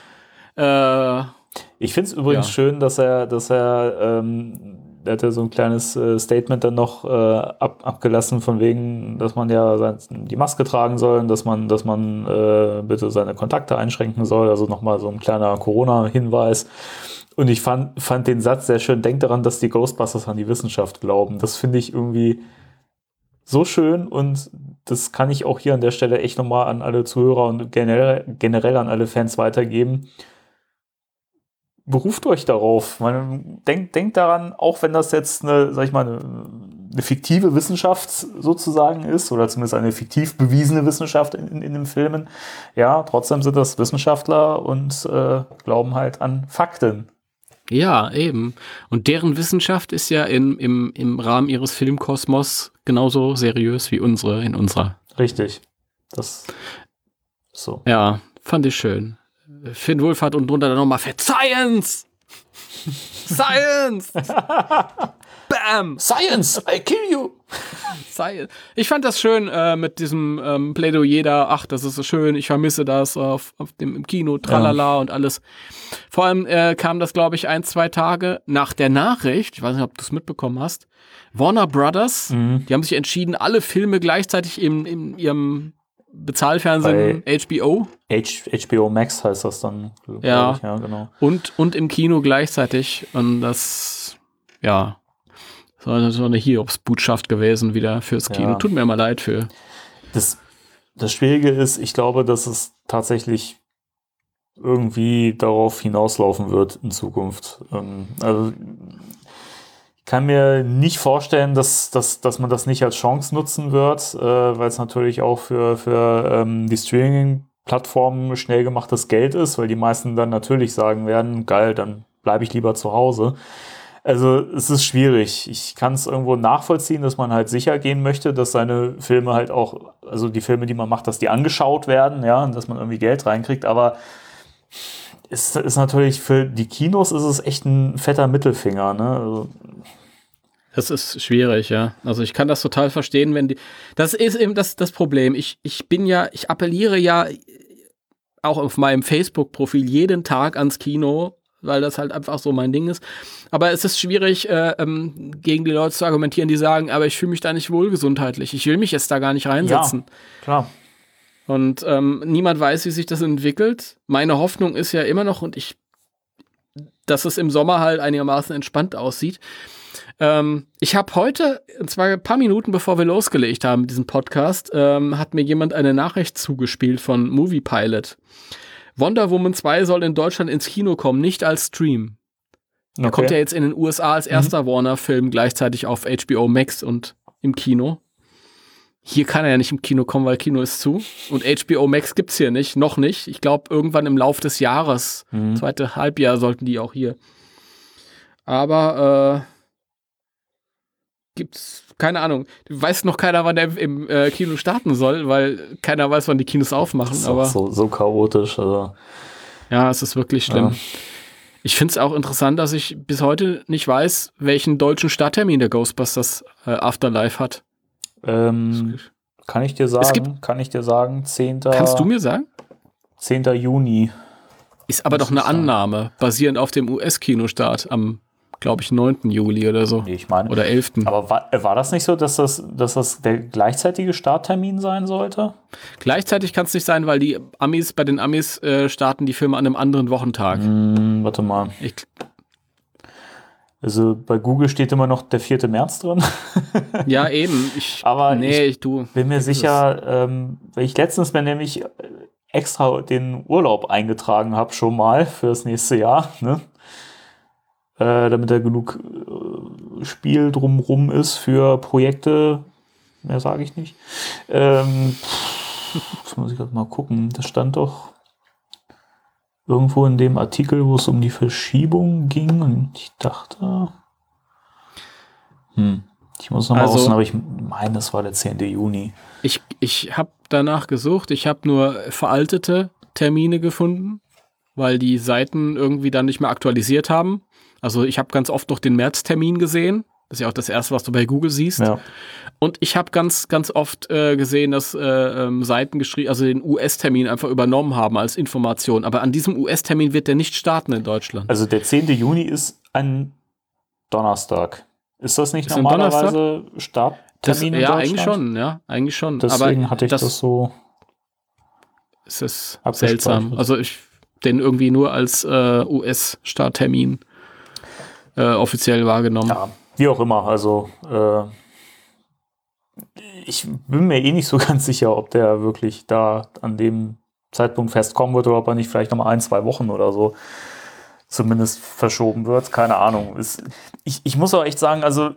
A: Äh,
B: ich finde es übrigens ja. schön, dass er, dass er, ähm, er hat ja so ein kleines äh, Statement dann noch äh, ab, abgelassen von wegen, dass man ja sein, die Maske tragen soll, dass man, dass man äh, bitte seine Kontakte einschränken soll. Also nochmal so ein kleiner Corona-Hinweis. Und ich fand, fand den Satz sehr schön. Denkt daran, dass die Ghostbusters an die Wissenschaft glauben. Das finde ich irgendwie so schön und das kann ich auch hier an der Stelle echt nochmal an alle Zuhörer und generell, generell an alle Fans weitergeben. Beruft euch darauf. Man, denkt, denkt daran, auch wenn das jetzt eine, sag ich mal, eine, eine fiktive Wissenschaft sozusagen ist oder zumindest eine fiktiv bewiesene Wissenschaft in, in, in den Filmen, ja, trotzdem sind das Wissenschaftler und äh, glauben halt an Fakten.
A: Ja, eben. Und deren Wissenschaft ist ja in, im, im Rahmen ihres Filmkosmos genauso seriös wie unsere in unserer.
B: Richtig. Das so.
A: Ja, fand ich schön. Finn Wolfhard und drunter dann nochmal Fett Science! Science! Bam!
B: Science! I kill you!
A: Science. Ich fand das schön äh, mit diesem ähm, Plädoyer da. Ach, das ist so schön. Ich vermisse das auf, auf dem im Kino. Tralala ja. Und alles. Vor allem äh, kam das, glaube ich, ein, zwei Tage nach der Nachricht. Ich weiß nicht, ob du es mitbekommen hast. Warner Brothers, mhm. die haben sich entschieden, alle Filme gleichzeitig in, in ihrem Bezahlfernsehen H B O.
B: H- HBO Max heißt das dann.
A: Ja.
B: Ich, ja, genau.
A: Und, und im Kino gleichzeitig. Und das, ja, so so eine Hiobsbotschaft gewesen wieder fürs Kino. Ja. Tut mir mal leid für.
B: Das, das Schwierige ist, ich glaube, dass es tatsächlich irgendwie darauf hinauslaufen wird in Zukunft. Ähm, also ich kann mir nicht vorstellen, dass, dass, dass man das nicht als Chance nutzen wird, äh, weil es natürlich auch für, für ähm, die Streaming-Plattformen schnell gemachtes Geld ist, weil die meisten dann natürlich sagen werden, geil, dann bleibe ich lieber zu Hause. Also es ist schwierig. Ich kann es irgendwo nachvollziehen, dass man halt sicher gehen möchte, dass seine Filme halt auch, also die Filme, die man macht, dass die angeschaut werden, ja, und dass man irgendwie Geld reinkriegt, aber es ist natürlich für die Kinos ist es echt ein fetter Mittelfinger, ne? Also
A: das ist schwierig, ja. Also ich kann das total verstehen, wenn die. Das ist eben das, das Problem. Ich, ich bin ja, ich appelliere ja auch auf meinem Facebook-Profil jeden Tag ans Kino, weil das halt einfach so mein Ding ist. Aber es ist schwierig, äh, ähm, gegen die Leute zu argumentieren, die sagen, aber ich fühle mich da nicht wohl gesundheitlich. Ich will mich jetzt da gar nicht reinsetzen.
B: Ja, klar.
A: Und ähm, niemand weiß, wie sich das entwickelt. Meine Hoffnung ist ja immer noch, und ich, dass es im Sommer halt einigermaßen entspannt aussieht. Ähm, ich habe heute, und zwar ein paar Minuten bevor wir losgelegt haben mit diesem Podcast, ähm, hat mir jemand eine Nachricht zugespielt von Movie Pilot. Wonder Woman zwei soll in Deutschland ins Kino kommen, nicht als Stream. Okay. Er kommt ja jetzt in den U S A als erster mhm. Warner-Film gleichzeitig auf H B O Max und im Kino. Hier kann er ja nicht im Kino kommen, weil Kino ist zu. Und H B O Max gibt's hier nicht, noch nicht. Ich glaube, irgendwann im Lauf des Jahres, mhm. zweite Halbjahr, sollten die auch hier. Aber äh, gibt's, keine Ahnung. Weiß noch keiner, wann der im äh, Kino starten soll, weil keiner weiß, wann die Kinos aufmachen.
B: Das ist
A: aber
B: so, so chaotisch. Also.
A: Ja, es ist wirklich schlimm. Ja. Ich finde es auch interessant, dass ich bis heute nicht weiß, welchen deutschen Starttermin der Ghostbusters äh, Afterlife hat.
B: Ähm, kann ich dir sagen,
A: gibt,
B: kann ich dir sagen, zehnter
A: Kannst du mir sagen?
B: zehnter Juni.
A: Ist aber doch eine Annahme, basierend auf dem U S-Kinostart am, glaube ich, neunten Juli oder so.
B: Nee, ich meine,
A: oder elften
B: Aber war, war das nicht so, dass das, dass das der gleichzeitige Starttermin sein sollte?
A: Gleichzeitig kann es nicht sein, weil die Amis, bei den Amis äh, starten die Filme an einem anderen Wochentag.
B: Hm, warte mal.
A: Ich,
B: Also bei Google steht immer noch der vierte März drin.
A: Ja, eben. Ich,
B: Aber
A: nee,
B: ich
A: ich, du,
B: bin mir sicher, ähm, weil ich letztens mir nämlich extra den Urlaub eingetragen habe schon mal für das nächste Jahr, ne? Äh, damit da genug äh, Spiel drumrum ist für Projekte, mehr sage ich nicht. Ähm, Das muss ich gerade mal gucken. Das stand doch irgendwo in dem Artikel, wo es um die Verschiebung ging. Und ich dachte, hm, ich muss nochmal
A: Also-
B: raus, aber ich meine, das war der zehnte Juni.
A: Ich, ich habe danach gesucht, ich habe nur veraltete Termine gefunden, weil die Seiten irgendwie dann nicht mehr aktualisiert haben. Also ich habe ganz oft noch den Märztermin gesehen. Das ist ja auch das Erste, was du bei Google siehst.
B: Ja.
A: Und ich habe ganz, ganz oft äh, gesehen, dass äh, ähm, Seiten geschrieben, also den U S-Termin einfach übernommen haben als Information. Aber an diesem U S-Termin wird der nicht starten in Deutschland.
B: Also der zehnte Juni ist ein Donnerstag. Ist das nicht
A: Ist ein
B: normalerweise
A: das,
B: Starttermin in
A: ja,
B: Deutschland?
A: eigentlich schon, ja, eigentlich schon.
B: Deswegen
A: Aber
B: hatte ich das,
A: das
B: so
A: es ist
B: abgespeichert.
A: seltsam. Also ich den irgendwie nur als äh, U S-Starttermin äh, offiziell wahrgenommen.
B: Ja, wie auch immer. Also äh, ich bin mir eh nicht so ganz sicher, ob der wirklich da an dem Zeitpunkt festkommen wird oder ob er nicht vielleicht noch mal ein, zwei Wochen oder so zumindest verschoben wird. Keine Ahnung. Ist, ich, ich muss auch echt sagen, also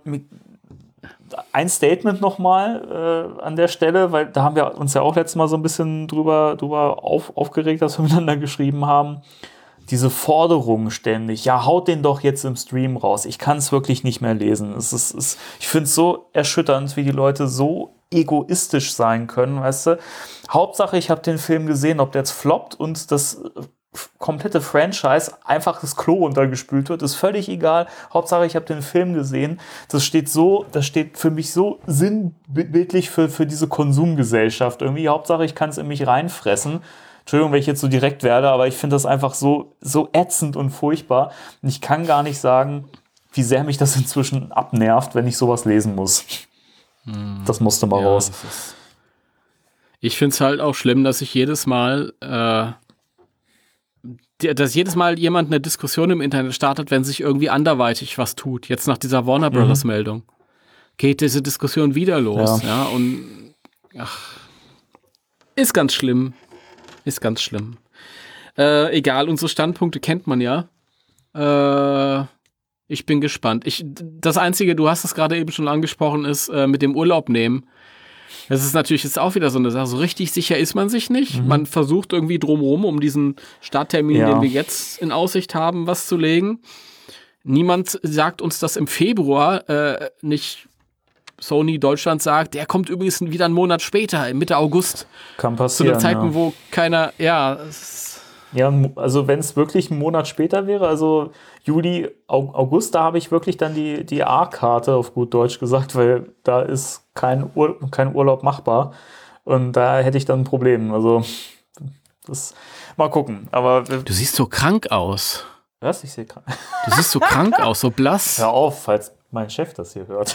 B: ein Statement nochmal äh, an der Stelle, weil da haben wir uns ja auch letztes Mal so ein bisschen drüber, drüber auf, aufgeregt, dass wir miteinander geschrieben haben. Diese Forderung ständig, ja, haut den doch jetzt im Stream raus. Ich kann es wirklich nicht mehr lesen. Es ist, es, ich finde es so erschütternd, wie die Leute so egoistisch sein können, weißt du. Hauptsache, ich habe den Film gesehen, ob der jetzt floppt und das komplette Franchise einfach das Klo runtergespült wird, ist völlig egal. Hauptsache, ich habe den Film gesehen. Das steht so, das steht für mich so sinnbildlich für, für diese Konsumgesellschaft. Irgendwie, Hauptsache, ich kann es in mich reinfressen. Entschuldigung, wenn ich jetzt so direkt werde, aber ich finde das einfach so, so ätzend und furchtbar. Und ich kann gar nicht sagen, wie sehr mich das inzwischen abnervt, wenn ich sowas lesen muss. Hm. Das musste mal
A: ja,
B: raus.
A: Ist, ich finde es halt auch schlimm, dass ich jedes Mal äh, dass jedes Mal jemand eine Diskussion im Internet startet, wenn sich irgendwie anderweitig was tut. Jetzt nach dieser Warner Brothers mhm. Meldung geht diese Diskussion wieder los. Ja, ja und ach, ist ganz schlimm. Ist ganz schlimm. Äh, egal, unsere Standpunkte kennt man ja. Äh, ich bin gespannt. Ich, das Einzige, du hast es gerade eben schon angesprochen, ist äh, mit dem Urlaub nehmen. Das ist natürlich jetzt auch wieder so eine Sache. So richtig sicher ist man sich nicht. Mhm. Man versucht irgendwie drumherum, um diesen Starttermin, ja. den wir jetzt in Aussicht haben, was zu legen. Niemand sagt uns das im Februar äh, nicht. Sony Deutschland sagt, der kommt übrigens wieder einen Monat später, Mitte August.
B: Kann passieren,
A: zu den Zeiten,
B: ja.
A: wo keiner, ja.
B: Ja, also wenn es wirklich einen Monat später wäre, also Juli, August, da habe ich wirklich dann die, die A-Karte auf gut Deutsch gesagt, weil da ist kein, Ur, kein Urlaub machbar und da hätte ich dann ein Problem. Also das mal gucken. Aber
A: du siehst so krank aus.
B: Was? Ich sehe krank.
A: Du siehst so krank aus, so blass.
B: Hör auf, falls mein Chef das hier hört.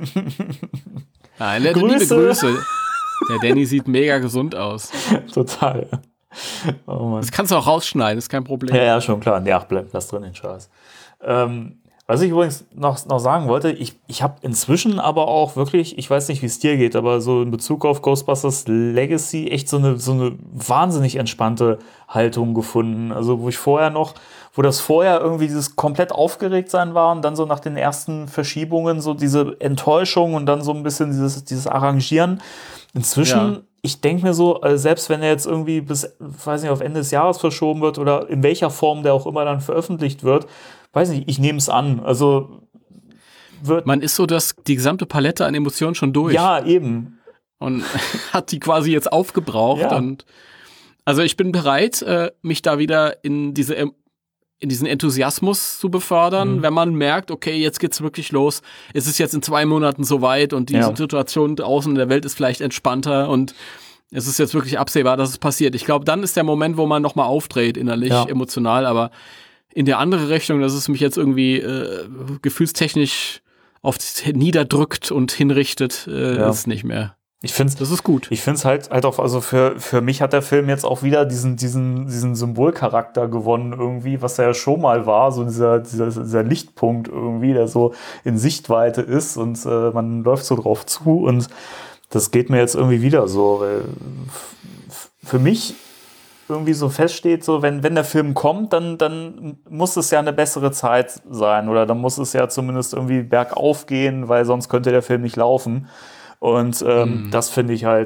A: Nein, liebe Grüße. Grüße. Der Danny sieht mega gesund aus.
B: Total. Oh Mann.
A: Das kannst du auch rausschneiden, ist kein Problem.
B: Ja, ja, schon klar. Ja, bleib, lass drin den Scheiß. Ähm, was ich übrigens noch, noch sagen wollte, ich, ich habe inzwischen aber auch wirklich, ich weiß nicht, wie es dir geht, aber so in Bezug auf Ghostbusters Legacy echt so eine, so eine wahnsinnig entspannte Haltung gefunden. Also wo ich vorher noch, wo das vorher irgendwie dieses komplett aufgeregt sein war und dann so nach den ersten Verschiebungen so diese Enttäuschung und dann so ein bisschen dieses, dieses Arrangieren. Inzwischen, ja. ich denke mir so, also selbst wenn er jetzt irgendwie bis, weiß nicht, auf Ende des Jahres verschoben wird oder in welcher Form der auch immer dann veröffentlicht wird, weiß nicht, ich nehme es an. Also wird
A: man ist so, dass die gesamte Palette an Emotionen schon durch.
B: Ja, eben.
A: Und hat die quasi jetzt aufgebraucht.
B: Ja.
A: Und also ich bin bereit, äh, mich da wieder in diese in diesen Enthusiasmus zu befördern, mhm. wenn man merkt, okay, jetzt geht's wirklich los. Es ist jetzt in zwei Monaten soweit und die ja. Situation draußen in der Welt ist vielleicht entspannter und es ist jetzt wirklich absehbar, dass es passiert. Ich glaube, dann ist der Moment, wo man nochmal aufdreht, innerlich, ja. emotional, aber in der andere Richtung, dass es mich jetzt irgendwie äh, gefühlstechnisch oft niederdrückt und hinrichtet, äh,
B: ja.
A: ist nicht mehr.
B: Ich find's,
A: das ist gut.
B: Ich finde es halt, halt auch, also für, für mich hat der Film jetzt auch wieder diesen, diesen, diesen Symbolcharakter gewonnen irgendwie, was er ja schon mal war, so dieser, dieser, dieser Lichtpunkt irgendwie, der so in Sichtweite ist und äh, man läuft so drauf zu und das geht mir jetzt irgendwie wieder so, weil f- für mich irgendwie so feststeht, so wenn, wenn der Film kommt, dann, dann muss es ja eine bessere Zeit sein oder dann muss es ja zumindest irgendwie bergauf gehen, weil sonst könnte der Film nicht laufen. Und ähm, mm. das finde ich halt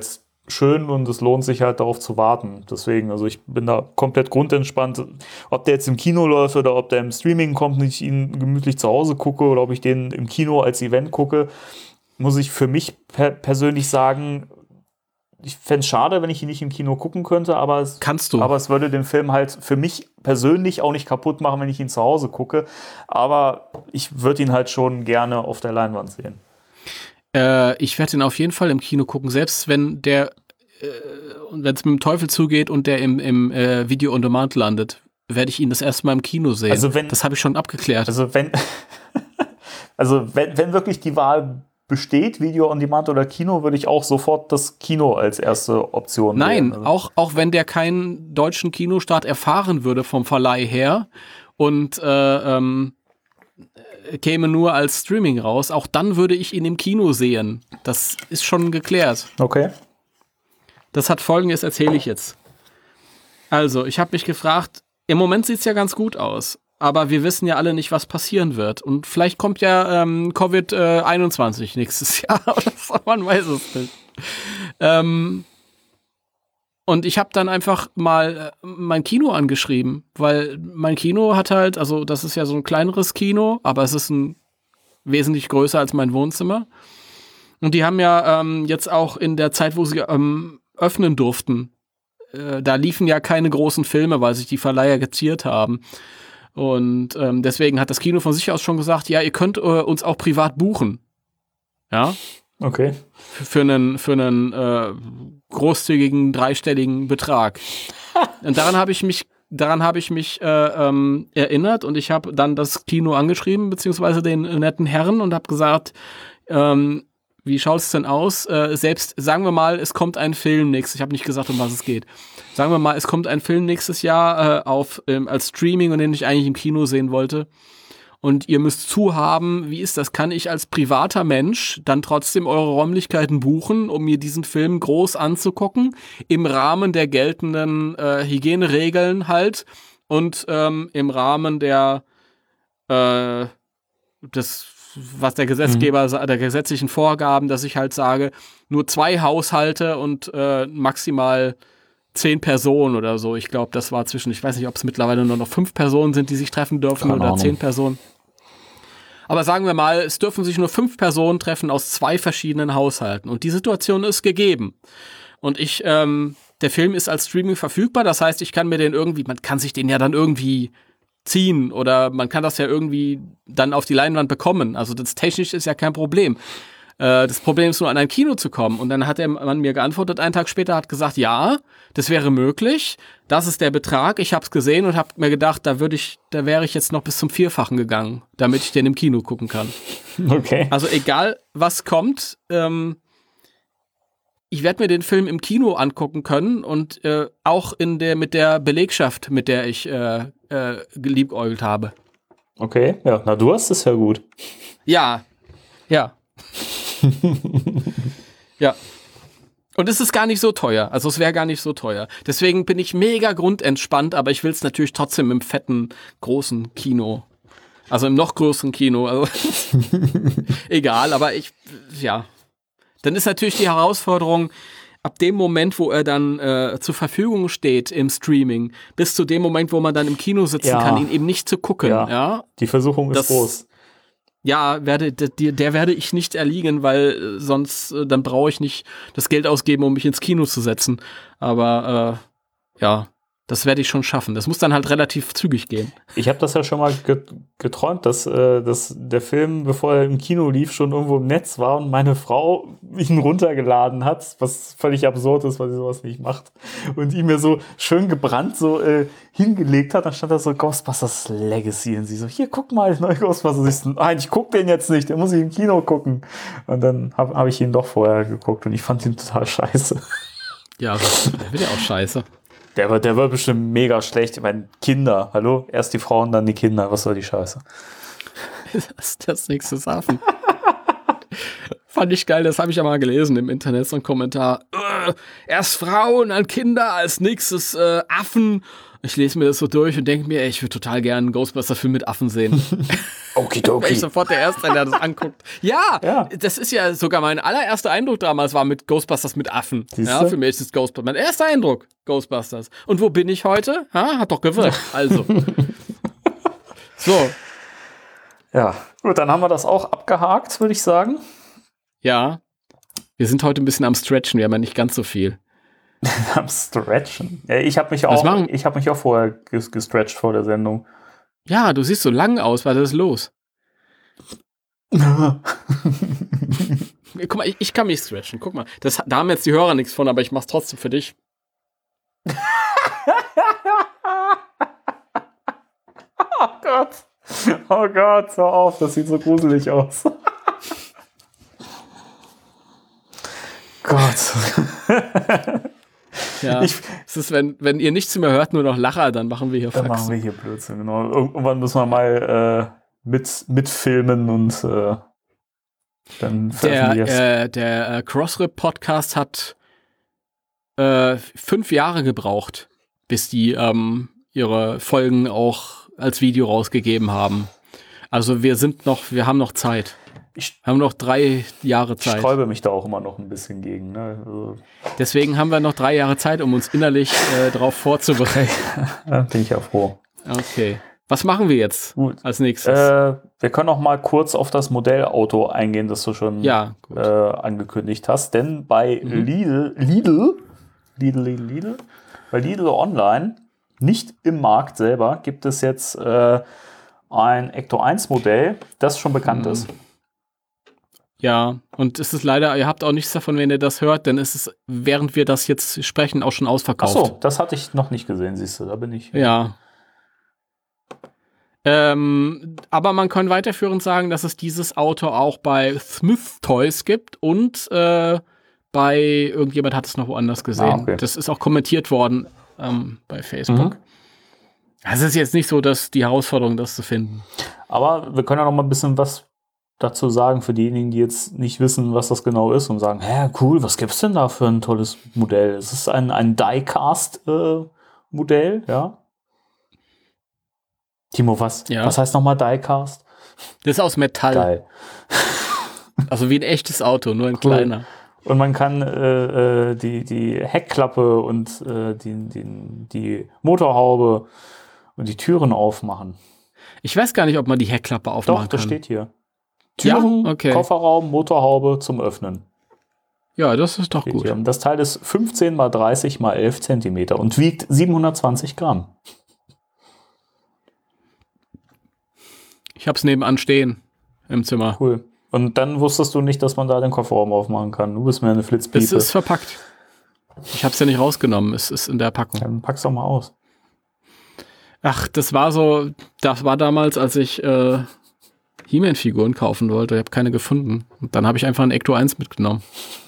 B: schön und es lohnt sich halt darauf zu warten. Deswegen, also ich bin da komplett grundentspannt. Ob der jetzt im Kino läuft oder ob der im Streaming kommt und ich ihn gemütlich zu Hause gucke oder ob ich den im Kino als Event gucke, muss ich für mich per- persönlich sagen, ich fände es schade, wenn ich ihn nicht im Kino gucken könnte, aber es,
A: Kannst du.
B: aber es würde den Film halt für mich persönlich auch nicht kaputt machen, wenn ich ihn zu Hause gucke. Aber ich würde ihn halt schon gerne auf der Leinwand sehen.
A: Äh, ich werde ihn auf jeden Fall im Kino gucken, selbst wenn der, äh, wenn es mit dem Teufel zugeht und der im, im äh, Video on Demand landet, werde ich ihn das erste Mal im Kino sehen.
B: Also wenn,
A: das habe ich schon abgeklärt.
B: Also wenn, also wenn, wenn wirklich die Wahl besteht, Video on Demand oder Kino, würde ich auch sofort das Kino als erste Option
A: Nein,
B: wählen. Also
A: auch, auch wenn der keinen deutschen Kinostart erfahren würde vom Verleih her und äh, ähm, käme nur als Streaming raus, auch dann würde ich ihn im Kino sehen. Das ist schon geklärt.
B: Okay.
A: Das hat Folgendes, erzähle ich jetzt. Also, ich habe mich gefragt, im Moment sieht es ja ganz gut aus, aber wir wissen ja alle nicht, was passieren wird. Und vielleicht kommt ja ähm, Covid einundzwanzig nächstes Jahr oder so, man weiß es nicht. Ähm, und ich habe dann einfach mal äh, mein Kino angeschrieben, weil mein Kino hat halt, also das ist ja so ein kleineres Kino, aber es ist ein wesentlich größer als mein Wohnzimmer. Und die haben ja ähm, jetzt auch in der Zeit, wo sie ähm, öffnen durften, äh, da liefen ja keine großen Filme, weil sich die Verleiher geziert haben. Und ähm, deswegen hat das Kino von sich aus schon gesagt, ja, ihr könnt äh, uns auch privat buchen. Ja.
B: Okay.
A: Für einen, für einen äh, großzügigen, dreistelligen Betrag. Und daran habe ich mich, daran habe ich mich äh, ähm, erinnert und ich habe dann das Kino angeschrieben, beziehungsweise den netten Herren und habe gesagt, ähm, wie schaut es denn aus? Äh, selbst, sagen wir mal, es kommt ein Film nächstes, ich habe nicht gesagt, um was es geht. Sagen wir mal, es kommt ein Film nächstes Jahr äh, auf ähm, als Streaming und den ich eigentlich im Kino sehen wollte. Und ihr müsst zuhaben, wie ist das? Kann ich als privater Mensch dann trotzdem eure Räumlichkeiten buchen, um mir diesen Film groß anzugucken, im Rahmen der geltenden äh, Hygieneregeln halt und ähm, im Rahmen der äh, des, was der Gesetzgeber, mhm. der gesetzlichen Vorgaben, dass ich halt sage, nur zwei Haushalte und äh, maximal zehn Personen oder so. Ich glaube, das war zwischen, ich weiß nicht, ob es mittlerweile nur noch fünf Personen sind, die sich treffen dürfen. Keine oder Ahnung. Zehn Personen. Aber sagen wir mal, es dürfen sich nur fünf Personen treffen aus zwei verschiedenen Haushalten. Und die Situation ist gegeben. Und ich, ähm, der Film ist als Streaming verfügbar. Das heißt, ich kann mir den irgendwie, man kann sich den ja dann irgendwie ziehen oder man kann das ja irgendwie dann auf die Leinwand bekommen. Also das technisch ist ja kein Problem. Das Problem ist nur, an ein Kino zu kommen. Und dann hat der Mann mir geantwortet, einen Tag später, hat gesagt, ja, das wäre möglich. Das ist der Betrag. Ich habe es gesehen und habe mir gedacht, da würde ich, da wäre ich jetzt noch bis zum Vierfachen gegangen, damit ich den im Kino gucken kann.
B: Okay.
A: Also egal, was kommt, ähm, ich werde mir den Film im Kino angucken können und äh, auch in der mit der Belegschaft, mit der ich äh, äh, geliebäugelt habe.
B: Okay, ja, na du hast es ja gut.
A: Ja, ja. Ja. Und es ist gar nicht so teuer. Also es wäre gar nicht so teuer. Deswegen bin ich mega grundentspannt, aber ich will es natürlich trotzdem im fetten, großen Kino. Also im noch größeren Kino. Also egal, aber ich, ja. Dann ist natürlich die Herausforderung, ab dem Moment, wo er dann äh, zur Verfügung steht im Streaming, bis zu dem Moment, wo man dann im Kino sitzen ja. kann, ihn eben nicht zu gucken. Ja. Ja?
B: Die Versuchung ist das, groß.
A: Ja, werde, der, der werde ich nicht erliegen, weil äh, sonst, äh, dann brauche ich nicht das Geld ausgeben, um mich ins Kino zu setzen. Aber äh, ja, das werde ich schon schaffen. Das muss dann halt relativ zügig gehen.
B: Ich habe das ja schon mal geträumt, dass, äh, dass der Film, bevor er im Kino lief, schon irgendwo im Netz war und meine Frau ihn runtergeladen hat, was völlig absurd ist, weil sie sowas nicht macht. Und ihn mir so schön gebrannt so äh, hingelegt hat. Dann stand da so Ghostbusters Legacy und sie so, hier, guck mal, neue Ghostbusters. Ich so, nein, ich guck den jetzt nicht, den muss ich im Kino gucken. Und dann habe hab ich ihn doch vorher geguckt und ich fand ihn total scheiße.
A: Ja, der wird ja auch scheiße.
B: Der war, der war bestimmt mega schlecht. Ich meine, Kinder, hallo? Erst die Frauen, dann die Kinder. Was soll die Scheiße?
A: Das ist das nächste Sachen. Fand ich geil, das habe ich ja mal gelesen im Internet, so ein Kommentar. Äh, erst Frauen, dann Kinder, als nächstes äh, Affen. Ich lese mir das so durch und denke mir, ey, ich würde total gerne einen Ghostbuster-Film mit Affen sehen.
B: Okidoki.
A: Wäre ich sofort der Erste, der das anguckt. Ja,
B: Ja.
A: das ist ja sogar mein allererster Eindruck damals war mit Ghostbusters mit Affen.
B: Siehste?
A: Ja, für mich ist es Ghostbusters. Mein erster Eindruck, Ghostbusters. Und wo bin ich heute? Ha, hat doch gewirkt. Also. So.
B: Ja, gut, dann haben wir das auch abgehakt, würde ich sagen.
A: Ja. Wir sind heute ein bisschen am Stretchen, wir haben ja nicht ganz so viel.
B: Am Stretchen. Ja, ich habe mich,
A: Was
B: auch-
A: machen-
B: ich hab mich auch vorher ges- gestretcht vor der Sendung.
A: Ja, du siehst so lang aus, was ist los? Guck mal, ich, ich kann mich stretchen. Guck mal, das, da haben jetzt die Hörer nichts von, aber ich mach's trotzdem für dich.
B: Oh Gott. Oh Gott, hör auf, das sieht so gruselig aus. Gott.
A: Ja,
B: Ich-
A: es ist, wenn, wenn ihr nichts mehr hört, nur noch Lacher, dann machen wir hier
B: Dann machen
A: Faxen.
B: wir hier Blödsinn, genau. Irgendwann müssen wir mal äh, mit, mitfilmen und äh, dann veröffentlichen wir es.
A: Der, äh, der äh, Crossrip-Podcast hat äh, fünf Jahre gebraucht, bis die ähm, ihre Folgen auch als Video rausgegeben haben. Also wir sind noch, wir haben noch Zeit.
B: Ich-
A: Wir haben noch drei Jahre
B: Ich
A: Zeit.
B: sträube mich da auch immer noch ein bisschen gegen. Ne? Also,
A: Deswegen haben wir noch drei Jahre Zeit, um uns innerlich äh, darauf vorzubereiten.
B: da bin ich ja froh.
A: Okay. Was machen wir jetzt
B: Gut.
A: als nächstes?
B: Äh, wir können noch mal kurz auf das Modellauto eingehen, das du schon
A: ja, gut.
B: äh, angekündigt hast. Denn bei
A: Mhm.
B: Lidl, Lidl, Lidl, Lidl, Lidl, bei Lidl Online, nicht im Markt selber, gibt es jetzt äh, ein Ecto eins Modell, das schon bekannt
A: Mhm.
B: ist.
A: Ja, und es ist leider, ihr habt auch nichts davon, wenn ihr das hört, denn es ist, während wir das jetzt sprechen, auch schon
B: Ach
A: ausverkauft.
B: so, das hatte ich noch nicht gesehen, siehst du, da bin ich.
A: Ja. Ähm, aber man kann weiterführend sagen, dass es dieses Auto auch bei Smith Toys gibt und äh, bei irgendjemand hat es noch woanders gesehen.
B: Ah, okay.
A: Das ist auch kommentiert worden ähm, bei Facebook.
B: Mhm.
A: Also es ist jetzt nicht so, dass die Herausforderung, das zu finden.
B: Aber wir können ja noch mal ein bisschen was dazu sagen für diejenigen, die jetzt nicht wissen, was das genau ist und sagen, hä, cool, was gibt's denn da für ein tolles Modell? Es ist ein, ein Die-Cast-Modell, ja. Timo, was,
A: Ja.
B: was heißt nochmal Die-Cast?
A: Das ist aus Metall,
B: Geil.
A: also wie ein echtes Auto, nur ein
B: Cool.
A: kleiner.
B: Und man kann äh, äh, die, die Heckklappe und äh, die, die, die Motorhaube und die Türen aufmachen.
A: Ich weiß gar nicht, ob man die Heckklappe
B: Doch,
A: aufmachen
B: das
A: kann.
B: steht hier.
A: Ja?
B: Türen,
A: Okay.
B: Kofferraum, Motorhaube zum Öffnen.
A: Ja, das ist doch
B: Steht
A: gut.
B: hier. Und das Teil ist fünfzehn mal dreißig mal elf Zentimeter und wiegt siebenhundertzwanzig Gramm.
A: Ich hab's nebenan stehen im Zimmer.
B: Cool. Und dann wusstest du nicht, dass man da den Kofferraum aufmachen kann. Du bist mir eine
A: Es
B: Flitzpiepe.
A: ist verpackt. Ich hab's ja nicht rausgenommen. Es ist in der Packung.
B: Dann pack's doch mal aus.
A: Ach, das war so, das war damals, als ich äh, He-Man-Figuren kaufen wollte. Ich habe keine gefunden. Und dann habe ich einfach ein Ecto eins mitgenommen.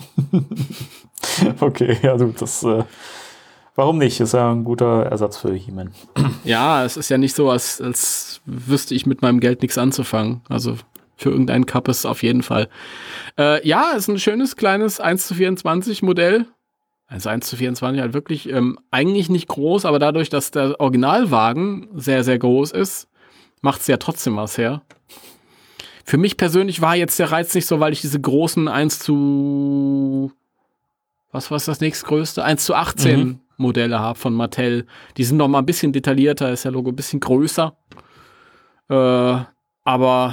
B: Okay, ja, du, das. Äh, warum nicht? Ist ja ein guter Ersatz für He-Man.
A: Ja, es ist ja nicht so, als, als wüsste ich mit meinem Geld nichts anzufangen. Also für irgendeinen Kappes auf jeden Fall. Äh, ja, ist ein schönes, kleines eins zu vierundzwanzig Modell. Also eins zu vierundzwanzig halt wirklich ähm, eigentlich nicht groß, aber dadurch, dass der Originalwagen sehr, sehr groß ist, macht es ja trotzdem was her. Für mich persönlich war jetzt der Reiz nicht so, weil ich diese großen eins zu was war das nächstgrößte? eins zu achtzehn
B: Mhm.
A: Modelle habe von Mattel. Die sind noch mal ein bisschen detaillierter, ist ja Logo ein bisschen größer. Äh, aber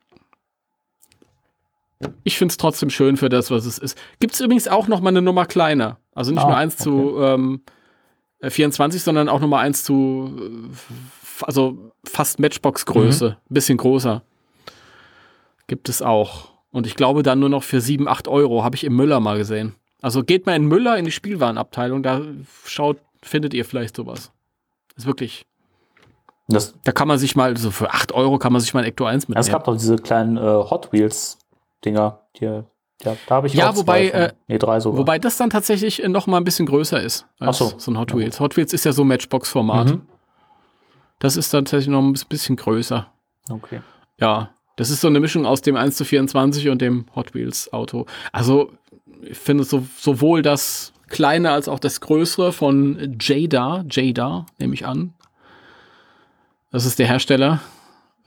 A: ich finde es trotzdem schön für das, was es ist. Gibt es übrigens auch noch mal eine Nummer kleiner. Also nicht
B: Ah,
A: nur eins zu ähm, vierundzwanzig, sondern auch Nummer eins zu äh, f- also fast Matchbox-Größe.
B: Mhm.
A: Ein bisschen größer. Gibt es auch. Und ich glaube dann nur noch für sieben, acht Euro. Habe ich im Müller mal gesehen. Also geht mal in Müller in die Spielwarenabteilung. Da schaut, findet ihr vielleicht sowas. Ist wirklich.
B: Das,
A: Da kann man sich mal, so für acht Euro kann man sich mal ein Ecto eins
B: es
A: mitnehmen.
B: gab doch diese kleinen äh, Hot Wheels-Dinger. Die, ja, da habe ich
A: Ja,
B: auch
A: wobei,
B: zwei von.
A: äh,
B: Nee, drei sogar.
A: Wobei das dann tatsächlich äh, noch mal ein bisschen größer ist als
B: Ach so.
A: so ein Hot Wheels. Hot Wheels ist ja so Matchbox-Format.
B: Mhm.
A: Das ist dann tatsächlich noch ein bisschen größer.
B: Okay.
A: Ja, das ist so eine Mischung aus dem eins zu vierundzwanzig und dem Hot Wheels Auto. Also ich finde so, sowohl das kleine als auch das größere von Jada, Jada nehme ich an. Das ist der Hersteller.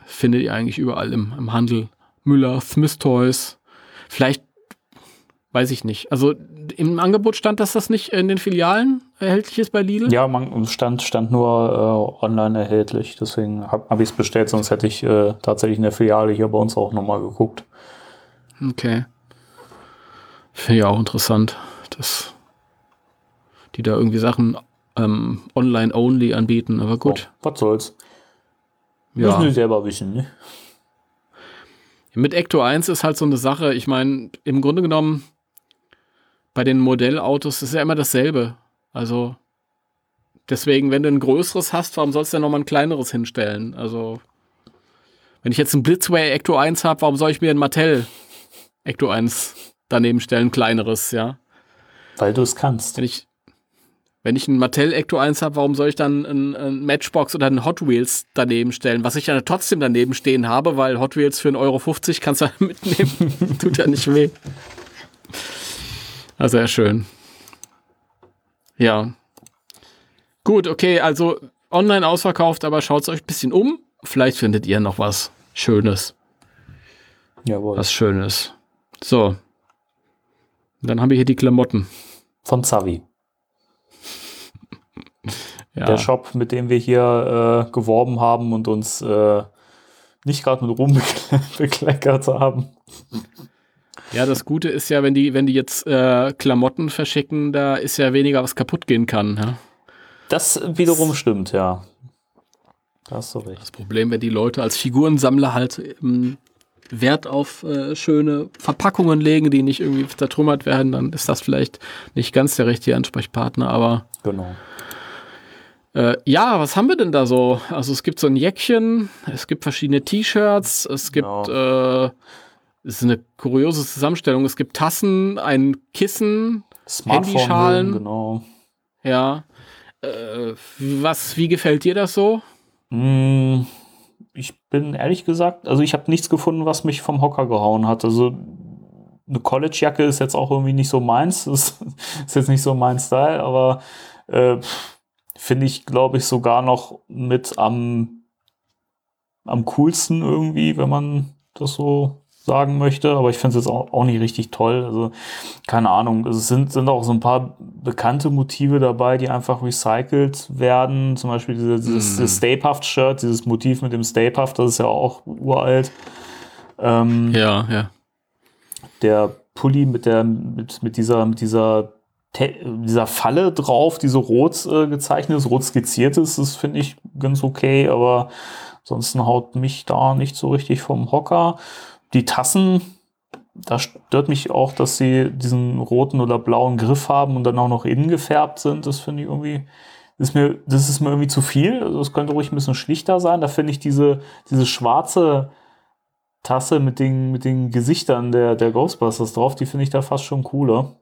A: findet ihr eigentlich überall im, im Handel. Müller, Smith Toys, vielleicht, weiß ich nicht. Also im Angebot stand, dass das nicht in den Filialen erhältlich ist bei Lidl?
B: Ja, man stand, stand nur äh, online erhältlich, deswegen habe hab ich es bestellt, sonst hätte ich äh, tatsächlich in der Filiale hier bei uns auch nochmal geguckt.
A: Okay. Finde ich auch interessant, dass die da irgendwie Sachen ähm, online-only anbieten, aber gut.
B: Oh, was soll's.
A: Ja.
B: Müssen wir selber wissen, ne?
A: Mit Ecto eins ist halt so eine Sache, ich meine, im Grunde genommen bei den Modellautos ist ja immer dasselbe. Also deswegen, wenn du ein größeres hast, warum sollst du denn nochmal ein kleineres hinstellen? Also wenn ich jetzt ein Blitzway Ecto eins habe, warum soll ich mir ein Mattel Ecto eins daneben stellen, ein kleineres, ja?
B: Weil du es kannst.
A: Wenn ich Wenn ich ein Mattel Ecto eins habe, warum soll ich dann ein, ein Matchbox oder ein Hot Wheels daneben stellen? Was ich ja trotzdem daneben stehen habe, weil Hot Wheels für einen Euro fünfzig kannst du mitnehmen. Tut ja nicht weh. Also sehr schön. Ja. Gut, okay, also online ausverkauft, aber schaut euch ein bisschen um. Vielleicht findet ihr noch was Schönes.
B: Jawohl.
A: Was Schönes. So. Dann haben wir hier die Klamotten.
B: Von Zavi.
A: Ja.
B: Der Shop, mit dem wir hier äh, geworben haben und uns äh, nicht gerade mit Ruhm bekleckert haben.
A: Ja, das Gute ist ja, wenn die, wenn die jetzt äh, Klamotten verschicken, da ist ja weniger, was kaputt gehen kann. Ja?
B: Das wiederum das stimmt, ja. Da hast du recht.
A: Das Problem, wenn die Leute als Figurensammler halt ähm, Wert auf äh, schöne Verpackungen legen, die nicht irgendwie zertrümmert werden, dann ist das vielleicht nicht ganz der richtige Ansprechpartner, aber
B: genau.
A: Äh, ja, was haben wir denn da so? Also es gibt so ein Jäckchen, es gibt verschiedene T-Shirts, es gibt, ja. äh, es ist eine kuriose Zusammenstellung, es gibt Tassen, ein Kissen, Handyschalen.
B: Genau.
A: Ja. Äh, was, wie gefällt dir das so?
B: Mm, ich bin ehrlich gesagt, also ich habe nichts gefunden, was mich vom Hocker gehauen hat. Also eine College-Jacke ist jetzt auch irgendwie nicht so meins, das ist jetzt nicht so mein Style, aber äh, finde ich, glaube ich, sogar noch mit am, am coolsten irgendwie, wenn man das so sagen möchte. Aber ich finde es jetzt auch, auch nicht richtig toll. Also, keine Ahnung. Es sind, sind auch so ein paar bekannte Motive dabei, die einfach recycelt werden. Zum Beispiel diese, dieses, mm. dieses Stay Puft-Shirt, dieses Motiv mit dem Stay Puft, das ist ja auch uralt. Ähm,
A: ja, ja.
B: Der Pulli mit der, mit, mit dieser, mit dieser dieser Falle drauf, die so rot äh, gezeichnet ist, rot skizziert ist, das finde ich ganz okay, aber ansonsten haut mich da nicht so richtig vom Hocker. Die Tassen, da stört mich auch, dass sie diesen roten oder blauen Griff haben und dann auch noch innen gefärbt sind. Das finde ich irgendwie, das ist mir, das ist mir irgendwie zu viel. Also das könnte ruhig ein bisschen schlichter sein. Da finde ich diese, diese schwarze Tasse mit den, mit den Gesichtern der, der Ghostbusters drauf, die finde ich da fast schon cooler.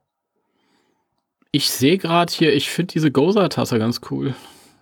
A: Ich sehe gerade hier, ich finde diese Gozer-Tasse ganz cool.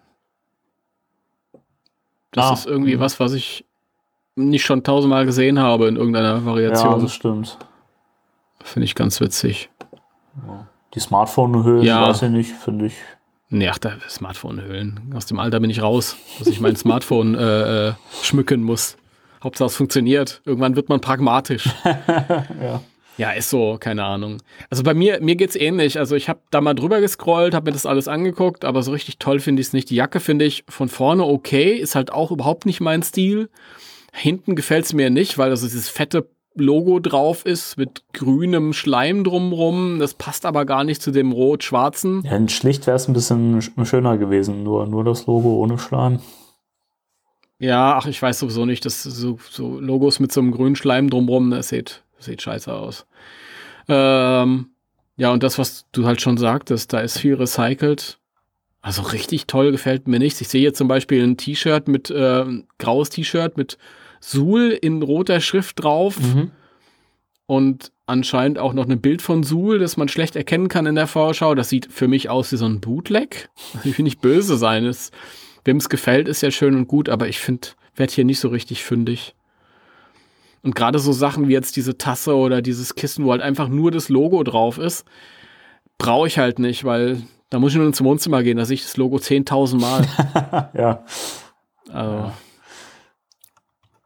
A: Das ah, ist irgendwie mh. was, was ich nicht schon tausendmal gesehen habe in irgendeiner Variation.
B: Ja, das stimmt.
A: Finde ich ganz witzig.
B: Die Smartphone-Hüllen,
A: ja.
B: weiß ich nicht, finde ich.
A: Nee, ach, da Smartphone-Hüllen. Aus dem Alter bin ich raus, dass ich mein Smartphone äh, äh, schmücken muss. Hauptsache es funktioniert. Irgendwann wird man pragmatisch.
B: Ja.
A: Ja, ist so, keine Ahnung. Also bei mir, mir geht's ähnlich. Also ich habe da mal drüber gescrollt, habe mir das alles angeguckt, aber so richtig toll finde ich es nicht. Die Jacke finde ich von vorne okay, ist halt auch überhaupt nicht mein Stil. Hinten gefällt es mir nicht, weil also dieses fette Logo drauf ist mit grünem Schleim drumrum. Das passt aber gar nicht zu dem rot-schwarzen.
B: Ja, schlicht wäre es ein bisschen schöner gewesen, nur, nur das Logo ohne Schleim.
A: Ja, ach, ich weiß sowieso nicht, dass so, so Logos mit so einem grünen Schleim drumrum, das sieht, das sieht scheiße aus. Ähm, ja, und das, was du halt schon sagtest, da ist viel recycelt. Also richtig toll gefällt mir nichts. Ich sehe hier zum Beispiel ein T-Shirt mit, äh, ein graues T-Shirt mit Suhl in roter Schrift drauf. Mhm. Und anscheinend auch noch ein Bild von Suhl, das man schlecht erkennen kann in der Vorschau. Das sieht für mich aus wie so ein Bootleg. Ich will nicht böse sein. Es, wem es gefällt, ist ja schön und gut, aber ich finde, werde hier nicht so richtig fündig. Und gerade so Sachen wie jetzt diese Tasse oder dieses Kissen, wo halt einfach nur das Logo drauf ist, brauche ich halt nicht, weil da muss ich nur ins Wohnzimmer gehen, da sehe ich das Logo zehntausend Mal.
B: Ja.
A: Also. Ja.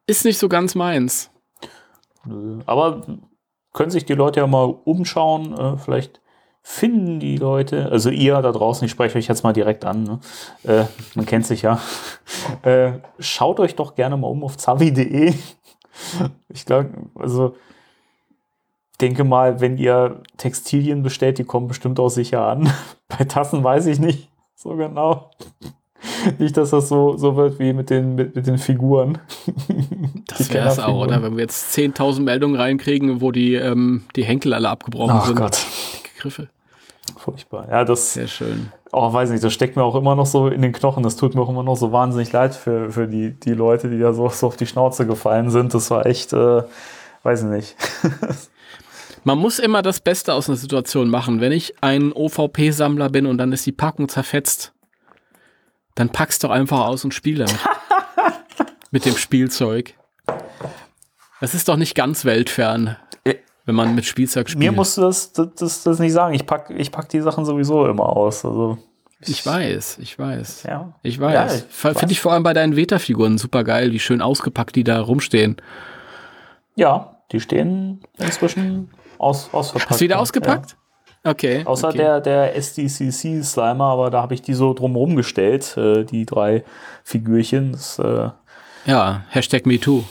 A: ist nicht so ganz meins.
B: Nö. Aber können sich die Leute ja mal umschauen, äh, vielleicht finden die Leute, also ihr da draußen, ich spreche euch jetzt mal direkt an, ne? äh, man kennt sich ja, äh, schaut euch doch gerne mal um auf zavi punkt de. Ich glaube, also denke mal, wenn ihr Textilien bestellt, die kommen bestimmt auch sicher an. Bei Tassen weiß ich nicht so genau. Nicht, dass das so, so wird wie mit den, mit, mit den Figuren.
A: Das wäre es auch, oder? Wenn wir jetzt zehntausend Meldungen reinkriegen, wo die, ähm, die Henkel alle abgebrochen
B: Ach
A: sind.
B: Gott.
A: Die Griffe.
B: Furchtbar. Ja, das.
A: Sehr schön.
B: Oh, weiß nicht, das steckt mir auch immer noch so in den Knochen. Das tut mir auch immer noch so wahnsinnig leid für, für die, die Leute, die da so, so auf die Schnauze gefallen sind. Das war echt, äh, weiß ich nicht.
A: Man muss immer das Beste aus einer Situation machen. Wenn ich ein O V P-Sammler bin und dann ist die Packung zerfetzt, dann pack's doch einfach aus und spiel damit. Mit dem Spielzeug. Das ist doch nicht ganz weltfern, wenn man mit Spielzeug spielt.
B: Mir musst du das, das, das nicht sagen. Ich pack, ich pack die Sachen sowieso immer aus. Also
A: ich weiß, ich weiß.
B: Ja.
A: Ich weiß. Ja, Finde ich vor allem bei deinen Veta-Figuren super geil, wie schön ausgepackt die da rumstehen.
B: Ja, die stehen inzwischen aus, ausverpackt.
A: Hast du wieder ausgepackt? Ja. Okay.
B: Außer
A: okay.
B: der, der S D C C-Slimer, aber da habe ich die so drumherum gestellt, äh, die drei Figürchen. Das, äh
A: ja, Hashtag MeToo.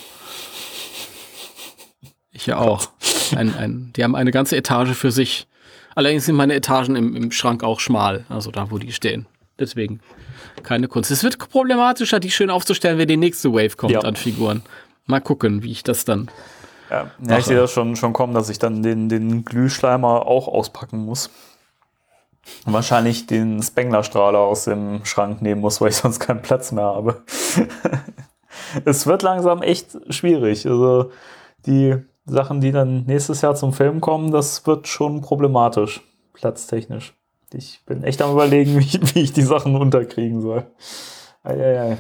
A: Ich ja auch. Ein, ein, die haben eine ganze Etage für sich. Allerdings sind meine Etagen im, im Schrank auch schmal, also da, wo die stehen. Deswegen keine Kunst. Es wird problematischer, die schön aufzustellen, wenn die nächste Wave kommt ja. an Figuren. Mal gucken, wie ich das dann
B: Ja, ja ich sehe das schon, schon kommen, dass ich dann den, den Glühschleimer auch auspacken muss. Und wahrscheinlich den Spengler-Strahler aus dem Schrank nehmen muss, weil ich sonst keinen Platz mehr habe. Es wird langsam echt schwierig. Also die Sachen, die dann nächstes Jahr zum Film kommen, das wird schon problematisch, platztechnisch. Ich bin echt am Überlegen, wie, wie ich die Sachen unterkriegen soll. Eieiei.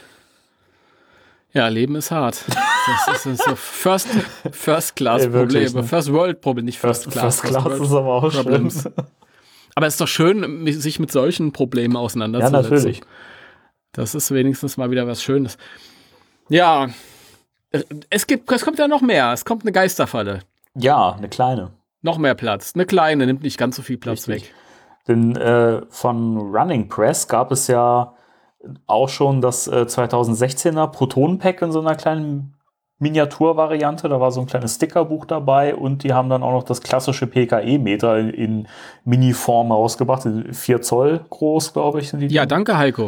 A: Ja, Leben ist hart. Das ist so First, First Class
B: Ey, wirklich,
A: Problem,
B: ne?
A: First World Problem, nicht First,
B: First
A: Class.
B: First Class ist aber auch schlimm.
A: Aber es ist doch schön, sich mit solchen Problemen auseinanderzusetzen.
B: Ja, natürlich.
A: Das ist wenigstens mal wieder was Schönes. Ja, es gibt, es kommt ja noch mehr. Es kommt eine Geisterfalle.
B: Ja, eine kleine.
A: Noch mehr Platz. Eine kleine, nimmt nicht ganz so viel Platz
B: Richtig.
A: weg.
B: Denn äh, von Running Press gab es ja auch schon das äh, zweitausendsechzehner Proton-Pack in so einer kleinen Miniaturvariante. Da war so ein kleines Stickerbuch dabei und die haben dann auch noch das klassische P K E-Meter in, in Mini-Form rausgebracht. vier Zoll groß, glaube ich, sind die.
A: Ja, danke, Heiko.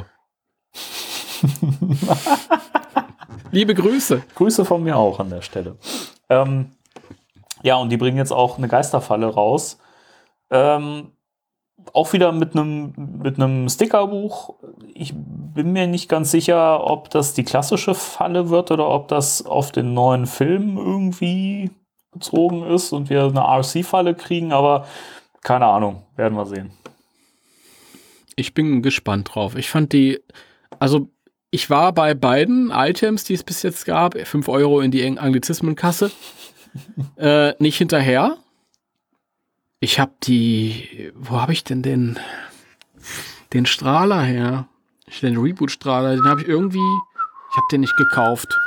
A: Liebe Grüße.
B: Grüße von mir auch an der Stelle. Ähm, ja, und die bringen jetzt auch eine Geisterfalle raus. Ähm, auch wieder mit einem mit einem Stickerbuch. Ich bin mir nicht ganz sicher, ob das die klassische Falle wird oder ob das auf den neuen Film irgendwie bezogen ist und wir eine R C-Falle kriegen, aber keine Ahnung, werden wir sehen.
A: Ich bin gespannt drauf. Ich fand die, also ich war bei beiden Items, die es bis jetzt gab, fünf Euro in die Anglizismenkasse, äh, nicht hinterher. Ich habe die, wo habe ich denn den, den Strahler her? Den Reboot-Strahler, den habe ich irgendwie, ich habe den nicht gekauft.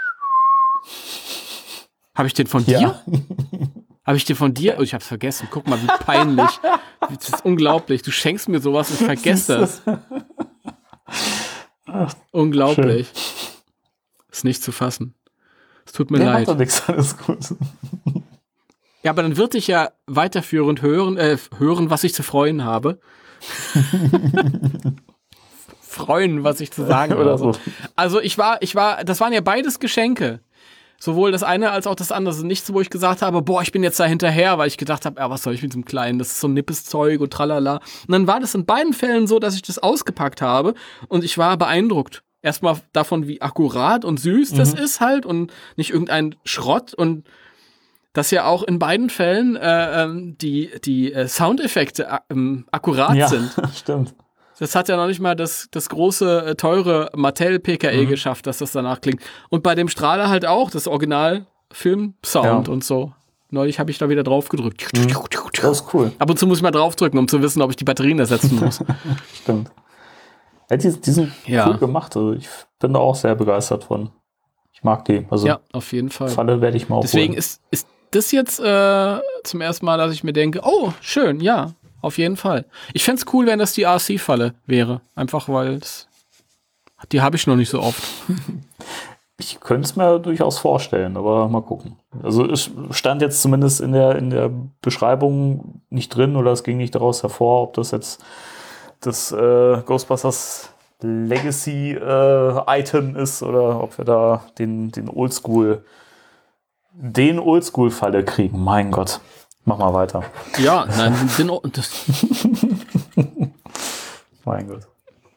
A: Habe ich den von dir?
B: Ja.
A: Habe ich den von dir? Oh, ich habe es vergessen. Guck mal, wie peinlich. Das ist unglaublich. Du schenkst mir sowas und ich vergesse es. Unglaublich. Schön. Ist nicht zu fassen. Es tut mir
B: nee,
A: leid.
B: Macht doch nichts, alles gut.
A: Ja, aber dann wird ich ja weiterführend hören, äh, hören, was ich zu freuen habe. Freuen, was ich zu sagen habe.
B: Oder so.
A: Also ich war, ich war, das waren ja beides Geschenke. Sowohl das eine als auch das andere. Also nichts, wo ich gesagt habe, boah, ich bin jetzt da hinterher, weil ich gedacht habe, ja, was soll ich mit dem Kleinen? Das ist so ein nippes Zeug und tralala. Und dann war das in beiden Fällen so, dass ich das ausgepackt habe und ich war beeindruckt. Erstmal davon, wie akkurat und süß das mhm. ist halt und nicht irgendein Schrott und dass ja auch in beiden Fällen äh, ähm, die, die äh, Soundeffekte äh, akkurat
B: ja,
A: sind.
B: Stimmt.
A: Das hat ja noch nicht mal das, das große, äh, teure Mattel-P K E mhm. geschafft, dass das danach klingt. Und bei dem Strahler halt auch, das Original-Film-Sound ja. und so. Neulich habe ich da wieder drauf gedrückt.
B: Mhm. Das ist cool.
A: Ab und zu muss ich mal draufdrücken, um zu wissen, ob ich die Batterien ersetzen muss.
B: Stimmt. Ja, die, die sind
A: ja.
B: cool gemacht. Also ich bin da auch sehr begeistert von. Ich mag die. Also
A: ja, auf jeden Fall.
B: Falle werde ich mal aufholen.
A: Deswegen ist, ist das jetzt äh, zum ersten Mal, dass ich mir denke, oh, schön, ja, auf jeden Fall. Ich fände es cool, wenn das die R C-Falle wäre. Einfach, weil das, die habe ich noch nicht so oft.
B: Ich könnte es mir durchaus vorstellen, aber mal gucken. Also es stand jetzt zumindest in der, in der Beschreibung nicht drin oder es ging nicht daraus hervor, ob das jetzt das äh, Ghostbusters Legacy äh, Item ist oder ob wir da den, den Oldschool den Oldschool-Falle kriegen. Mein Gott. Mach mal weiter.
A: Ja, nein, den, das
B: mein Gott.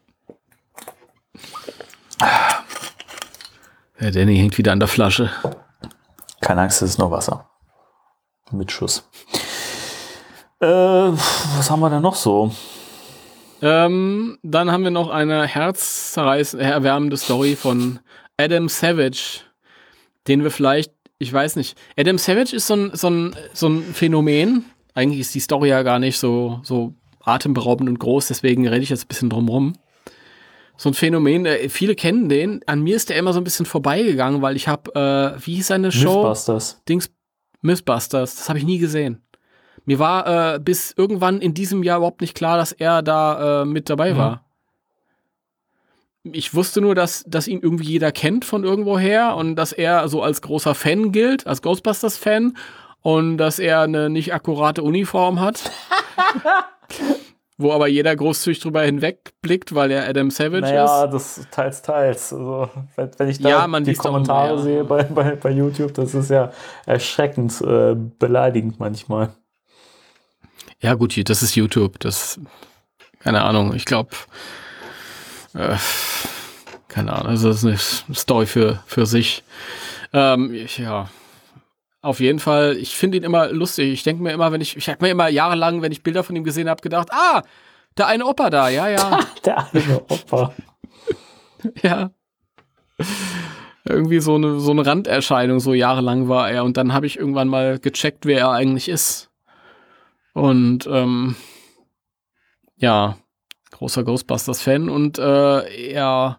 A: Der Danny hängt wieder an der Flasche.
B: Keine Angst, es ist nur Wasser. Mit Schuss. Äh, was haben wir denn noch so?
A: Ähm, dann haben wir noch eine herzzerreißende, erwärmende Story von Adam Savage, den wir vielleicht, ich weiß nicht, Adam Savage ist so ein, so ein, so ein Phänomen. Eigentlich ist die Story ja gar nicht so, so atemberaubend und groß, deswegen rede ich jetzt ein bisschen drum rum. So ein Phänomen, äh, viele kennen den. An mir ist der immer so ein bisschen vorbeigegangen, weil ich habe, äh, wie hieß seine Show?
B: Mythbusters.
A: Dings, Mythbusters, das habe ich nie gesehen. Mir war äh, bis irgendwann in diesem Jahr überhaupt nicht klar, dass er da äh, mit dabei war. Mhm. Ich wusste nur, dass, dass ihn irgendwie jeder kennt von irgendwoher und dass er so als großer Fan gilt, als Ghostbusters-Fan und dass er eine nicht akkurate Uniform hat. Wo aber jeder großzügig drüber hinwegblickt, weil er Adam Savage
B: naja, ist. Ja, das teils, teils. Also, wenn, wenn ich da
A: ja, man
B: die Kommentare
A: immer, ja.
B: sehe bei, bei, bei YouTube, das ist ja erschreckend äh, beleidigend manchmal.
A: Ja gut, das ist YouTube. Das, keine Ahnung, ich glaube, äh, keine Ahnung, also das ist eine Story für, für sich. Ähm, ich, ja, auf jeden Fall, ich finde ihn immer lustig. Ich denke mir immer, wenn ich, ich habe mir immer jahrelang, wenn ich Bilder von ihm gesehen habe, gedacht, ah, der eine Opa da, ja, ja.
B: Der eine Opa.
A: Ja. Irgendwie so eine, so eine Randerscheinung, so jahrelang war er. Und dann habe ich irgendwann mal gecheckt, wer er eigentlich ist. Und ähm, ja, großer Ghostbusters-Fan. Und äh, er,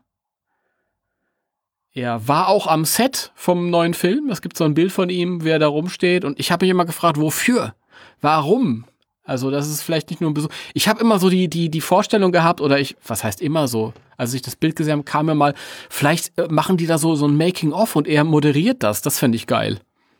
A: er war auch am Set vom neuen Film. Es gibt so ein Bild von ihm, wie er da rumsteht. Und ich habe mich immer gefragt, wofür? Warum? Also das ist vielleicht nicht nur ein Besuch. Ich habe immer so die, die, die Vorstellung gehabt, oder ich, was heißt immer so? Als ich das Bild gesehen habe, kam mir mal, vielleicht äh, machen die da so, so ein Making-of und er moderiert das. Das fände ich geil.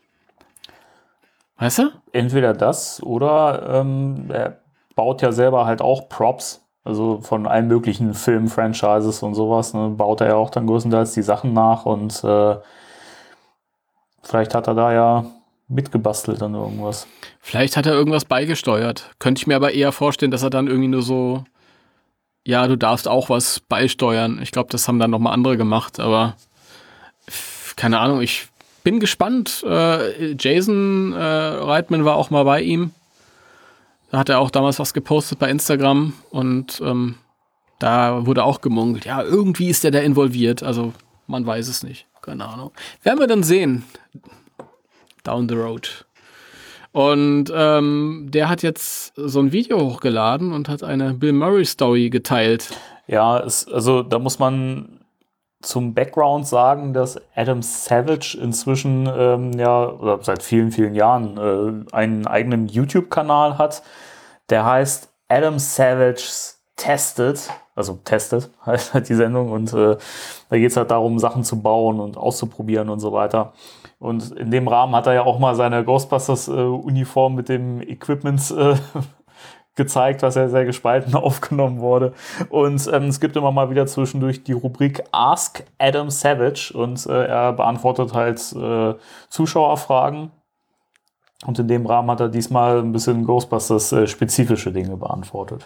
A: Weißt du?
B: Entweder das oder ähm, er baut ja selber halt auch Props, also von allen möglichen Film-Franchises und sowas, ne, baut er ja auch dann größtenteils die Sachen nach und äh, vielleicht hat er da ja mitgebastelt an irgendwas.
A: Vielleicht hat er irgendwas beigesteuert. Könnte ich mir aber eher vorstellen, dass er dann irgendwie nur so, ja, du darfst auch was beisteuern. Ich glaube, das haben dann nochmal andere gemacht, aber keine Ahnung, ich bin gespannt. Äh, Jason äh, Reitman war auch mal bei ihm. Da hat er auch damals was gepostet bei Instagram und ähm, da wurde auch gemunkelt. Ja, irgendwie ist der da involviert. Also man weiß es nicht. Keine Ahnung. Werden wir dann sehen. Down the road. Und ähm, der hat jetzt so ein Video hochgeladen und hat eine Bill Murray Story geteilt.
B: Ja, es, also da muss man zum Background sagen, dass Adam Savage inzwischen ähm, ja oder seit vielen, vielen Jahren äh, einen eigenen YouTube-Kanal hat. Der heißt Adam Savage's Tested, also Tested heißt halt die Sendung und äh, da geht es halt darum, Sachen zu bauen und auszuprobieren und so weiter. Und in dem Rahmen hat er ja auch mal seine Ghostbusters-Uniform äh, mit dem Equipment äh, gezeigt, was ja sehr gespalten aufgenommen wurde. Und ähm, es gibt immer mal wieder zwischendurch die Rubrik Ask Adam Savage und äh, er beantwortet halt äh, Zuschauerfragen. Und in dem Rahmen hat er diesmal ein bisschen Ghostbusters-spezifische äh, Dinge beantwortet.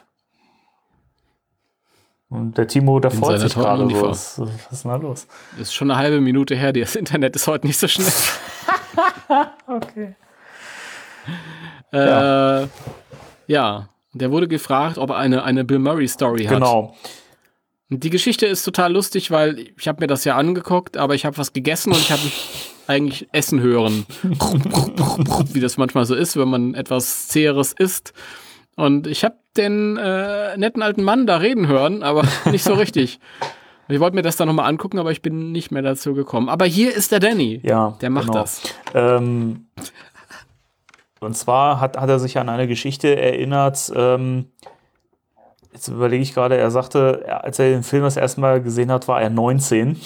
B: Und der Timo, der freut sich gerade so. Was, was ist denn da los?
A: Ist schon eine halbe Minute her, das Internet ist heute nicht so schnell.
B: Okay.
A: Äh, ja. ja, der wurde gefragt, ob er eine, eine Bill Murray Story hat.
B: Genau.
A: Und die Geschichte ist total lustig, weil ich habe mir das ja angeguckt, aber ich habe was gegessen und ich habe eigentlich essen hören. Wie das manchmal so ist, wenn man etwas Zäheres isst. Und ich habe den äh, netten alten Mann da reden hören, aber nicht so richtig. Ich wollte mir das dann nochmal angucken, aber ich bin nicht mehr dazu gekommen. Aber hier ist der Danny.
B: Ja,
A: der macht
B: genau.
A: das.
B: Ähm, und zwar hat, hat er sich an eine Geschichte erinnert, ähm, jetzt überlege ich gerade, er sagte, als er den Film das erste Mal gesehen hat, war er neunzehn.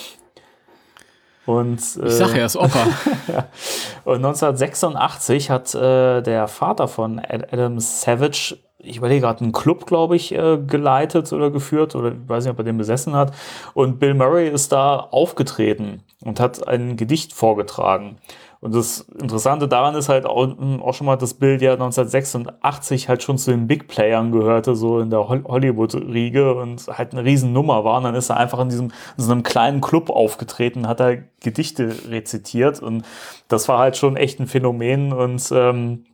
B: Und, äh,
A: ich sag ja, er ist Opa.
B: ja. Und neunzehnhundertsechsundachtzig hat äh, der Vater von Adam Savage, ich überlege gerade, einen Club, glaube ich, äh, geleitet oder geführt, oder ich weiß nicht, ob er den besessen hat. Und Bill Murray ist da aufgetreten und hat ein Gedicht vorgetragen. Und das Interessante daran ist halt auch, auch schon mal, dass Bill ja neunzehnhundertsechsundachtzig halt schon zu den Big Playern gehörte, so in der Hollywood-Riege und halt eine Riesennummer war. Und dann ist er einfach in diesem in so einem kleinen Club aufgetreten, hat er Gedichte rezitiert und das war halt schon echt ein Phänomen. Und ähm,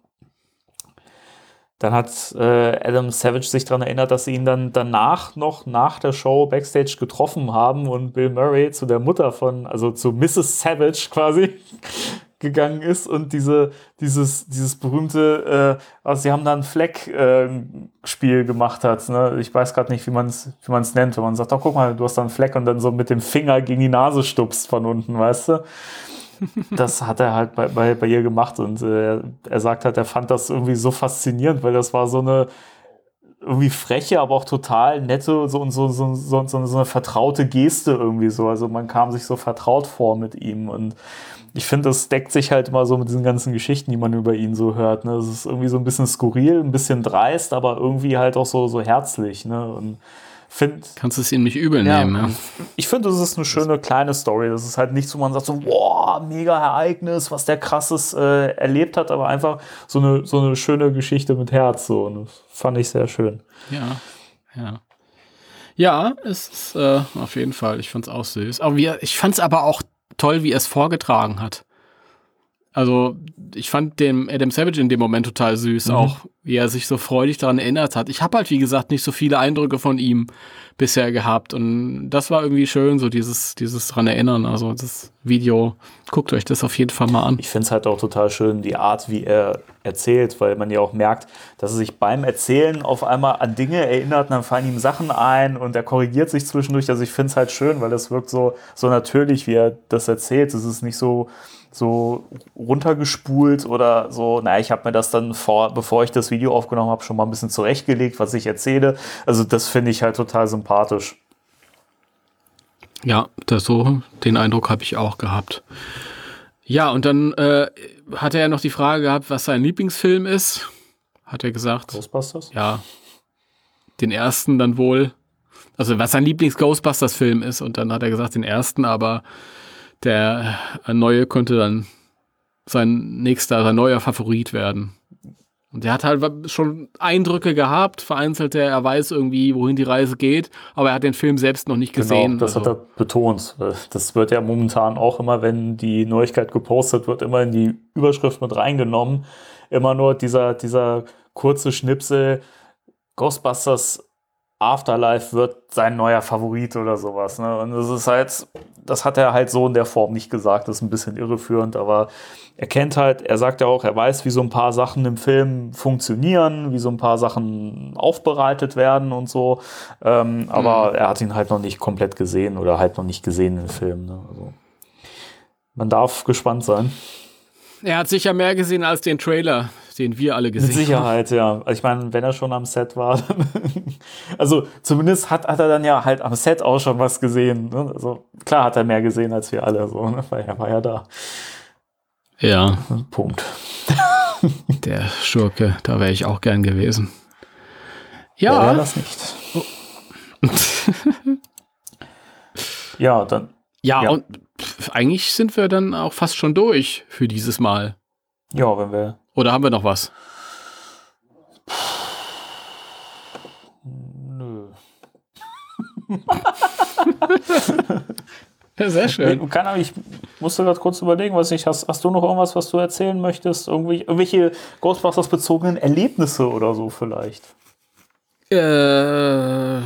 B: dann hat äh, Adam Savage sich daran erinnert, dass sie ihn dann danach noch nach der Show Backstage getroffen haben und Bill Murray zu der Mutter von, also zu Missus Savage quasi gegangen ist und diese, dieses, dieses berühmte, äh, also sie haben da ein Fleck-Spiel äh, gemacht hat. Ne? Ich weiß gerade nicht, wie man es wie man es nennt, wenn man sagt, oh, guck mal, du hast da einen Fleck und dann so mit dem Finger gegen die Nase stupst von unten, weißt du? Das hat er halt bei, bei, bei ihr gemacht und äh, er sagt halt, er fand das irgendwie so faszinierend, weil das war so eine irgendwie freche, aber auch total nette so, und so, so, so, so, so eine vertraute Geste irgendwie so. Also man kam sich so vertraut vor mit ihm und ich finde, das deckt sich halt immer so mit diesen ganzen Geschichten, die man über ihn so hört. Ne? Das ist irgendwie so ein bisschen skurril, ein bisschen dreist, aber irgendwie halt auch so, so herzlich. Ne? Und find,
A: kannst du es ihm nicht übel
B: ja,
A: nehmen. Ja.
B: Ich finde, das ist eine schöne kleine Story. Das ist halt nichts, wo man sagt so, boah, mega Ereignis, was der krasses äh, erlebt hat, aber einfach so eine, so eine schöne Geschichte mit Herz. So. Und das fand ich sehr schön.
A: Ja, ja. Ja, es ist äh, auf jeden Fall. Ich fand es auch süß. Aber wir, ich fand es aber auch toll, wie er es vorgetragen hat. Also ich fand den Adam Savage in dem Moment total süß, mhm. auch wie er sich so freudig daran erinnert hat. Ich habe halt, wie gesagt, nicht so viele Eindrücke von ihm bisher gehabt und das war irgendwie schön, so dieses dieses dran erinnern. Also das Video, guckt euch das auf jeden Fall mal an.
B: Ich finde es halt auch total schön, die Art, wie er erzählt, weil man ja auch merkt, dass er sich beim Erzählen auf einmal an Dinge erinnert und dann fallen ihm Sachen ein und er korrigiert sich zwischendurch. Also ich finde es halt schön, weil das wirkt so, so natürlich, wie er das erzählt. Es ist nicht so so runtergespult oder so, naja, ich habe mir das dann vor, bevor ich das Video aufgenommen habe, schon mal ein bisschen zurechtgelegt, was ich erzähle. Also das finde ich halt total sympathisch.
A: Ja, das so, den Eindruck habe ich auch gehabt. Ja, und dann äh, hat er ja noch die Frage gehabt, was sein Lieblingsfilm ist. Hat er gesagt.
B: Ghostbusters?
A: Ja, den ersten dann wohl. Also was sein Lieblings-Ghostbusters-Film ist. Und dann hat er gesagt, den ersten, aber der neue könnte dann sein nächster, sein neuer Favorit werden. Und der hat halt schon Eindrücke gehabt, vereinzelte, er weiß irgendwie, wohin die Reise geht, aber er hat den Film selbst noch nicht gesehen.
B: Genau, das also. hat er betont. Das wird ja momentan auch immer, wenn die Neuigkeit gepostet wird, immer in die Überschrift mit reingenommen. Immer nur dieser, dieser kurze Schnipsel, Ghostbusters Afterlife wird sein neuer Favorit oder sowas. Ne? Und das ist halt, das hat er halt so in der Form nicht gesagt. Das ist ein bisschen irreführend, aber er kennt halt, er sagt ja auch, er weiß, wie so ein paar Sachen im Film funktionieren, wie so ein paar Sachen aufbereitet werden und so. Ähm, mhm. Aber er hat ihn halt noch nicht komplett gesehen oder halt noch nicht gesehen im Film. Ne? Also, man darf gespannt sein.
A: Er hat sicher mehr gesehen als den Trailer, den wir alle gesehen haben.
B: Mit Sicherheit, ja. Also ich meine, wenn er schon am Set war, dann also zumindest hat, hat er dann ja halt am Set auch schon was gesehen. Ne? Also klar hat er mehr gesehen als wir alle, so, ne? Weil er war ja da.
A: Ja.
B: Punkt.
A: Der Schurke, da wäre ich auch gern gewesen. Ja.
B: Wer wäre das nicht?
A: Oh.
B: Ja, dann.
A: Ja,
B: ja,
A: und pff, eigentlich sind wir dann auch fast schon durch für dieses Mal.
B: Ja, wenn wir.
A: Oder haben wir noch was?
B: Nö.
A: Ja, sehr schön.
B: Kann, aber ich musste gerade kurz überlegen, was ich, hast, hast du noch irgendwas, was du erzählen möchtest? Irgendwie, irgendwelche Ghostbusters-bezogenen Erlebnisse oder so vielleicht?
A: Äh.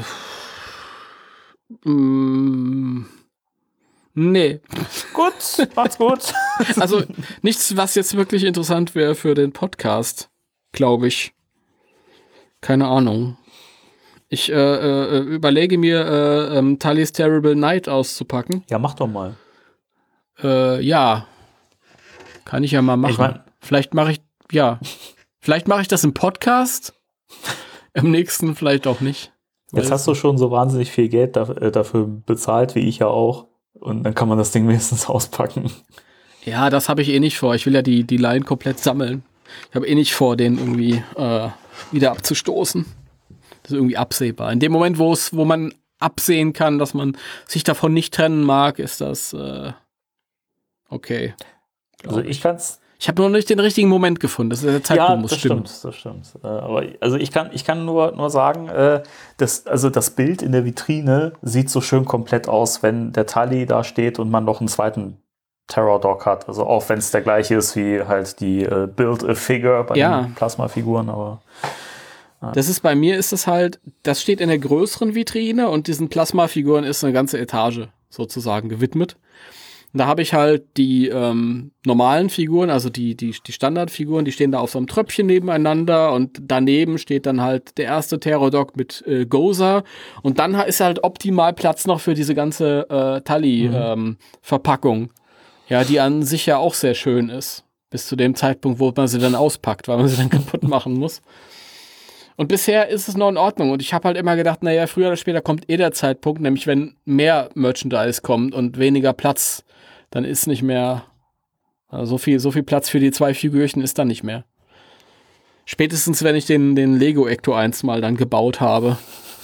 A: Mh, nee.
B: Gut, macht's gut.
A: Also nichts, was jetzt wirklich interessant wäre für den Podcast, glaube ich. Keine Ahnung. Ich äh, äh, überlege mir, äh, ähm, Tully's Terrible Night auszupacken.
B: Ja, mach doch mal.
A: Äh, ja. Kann ich ja mal machen.
B: Ich mein,
A: vielleicht mache ich, ja. Vielleicht mache ich das im Podcast. Im nächsten vielleicht auch nicht.
B: Jetzt hast du schon so wahnsinnig viel Geld da, äh, dafür bezahlt, wie ich ja auch. Und dann kann man das Ding wenigstens auspacken.
A: Ja, das habe ich eh nicht vor. Ich will ja die, die Line komplett sammeln. Ich habe eh nicht vor, den irgendwie äh, wieder abzustoßen. Das ist irgendwie absehbar. In dem Moment, wo es, wo man absehen kann, dass man sich davon nicht trennen mag, ist das äh, okay.
B: Also ich kann's.
A: Ich habe noch nicht den richtigen Moment gefunden. Das ist der Zeitpunkt
B: Ja,
A: muss
B: das
A: stimmen.
B: stimmt, das stimmt. Äh, aber also ich kann, ich kann nur, nur sagen, äh, dass, also das Bild in der Vitrine sieht so schön komplett aus, wenn der Tully da steht und man noch einen zweiten Terror Dog hat. Also auch wenn es der gleiche ist wie halt die äh, Build a Figure bei
A: ja.
B: den Plasma-Figuren, aber
A: das ist bei mir ist es halt, das steht in der größeren Vitrine und diesen Plasma-Figuren ist eine ganze Etage sozusagen gewidmet. Und da habe ich halt die ähm, normalen Figuren, also die, die, die Standardfiguren, die stehen da auf so einem Tröpfchen nebeneinander und daneben steht dann halt der erste Terror-Dog mit äh, Gozer und dann ist halt optimal Platz noch für diese ganze äh, Tully-Verpackung. Mhm. Ähm, ja, die an sich ja auch sehr schön ist. Bis zu dem Zeitpunkt, wo man sie dann auspackt, weil man sie dann kaputt machen muss. Und bisher ist es noch in Ordnung. Und ich habe halt immer gedacht, naja, früher oder später kommt eh der Zeitpunkt, nämlich wenn mehr Merchandise kommt und weniger Platz, dann ist nicht mehr also so viel, so viel Platz für die zwei Figürchen ist dann nicht mehr. Spätestens, wenn ich den, den Lego Ecto eins mal dann gebaut habe.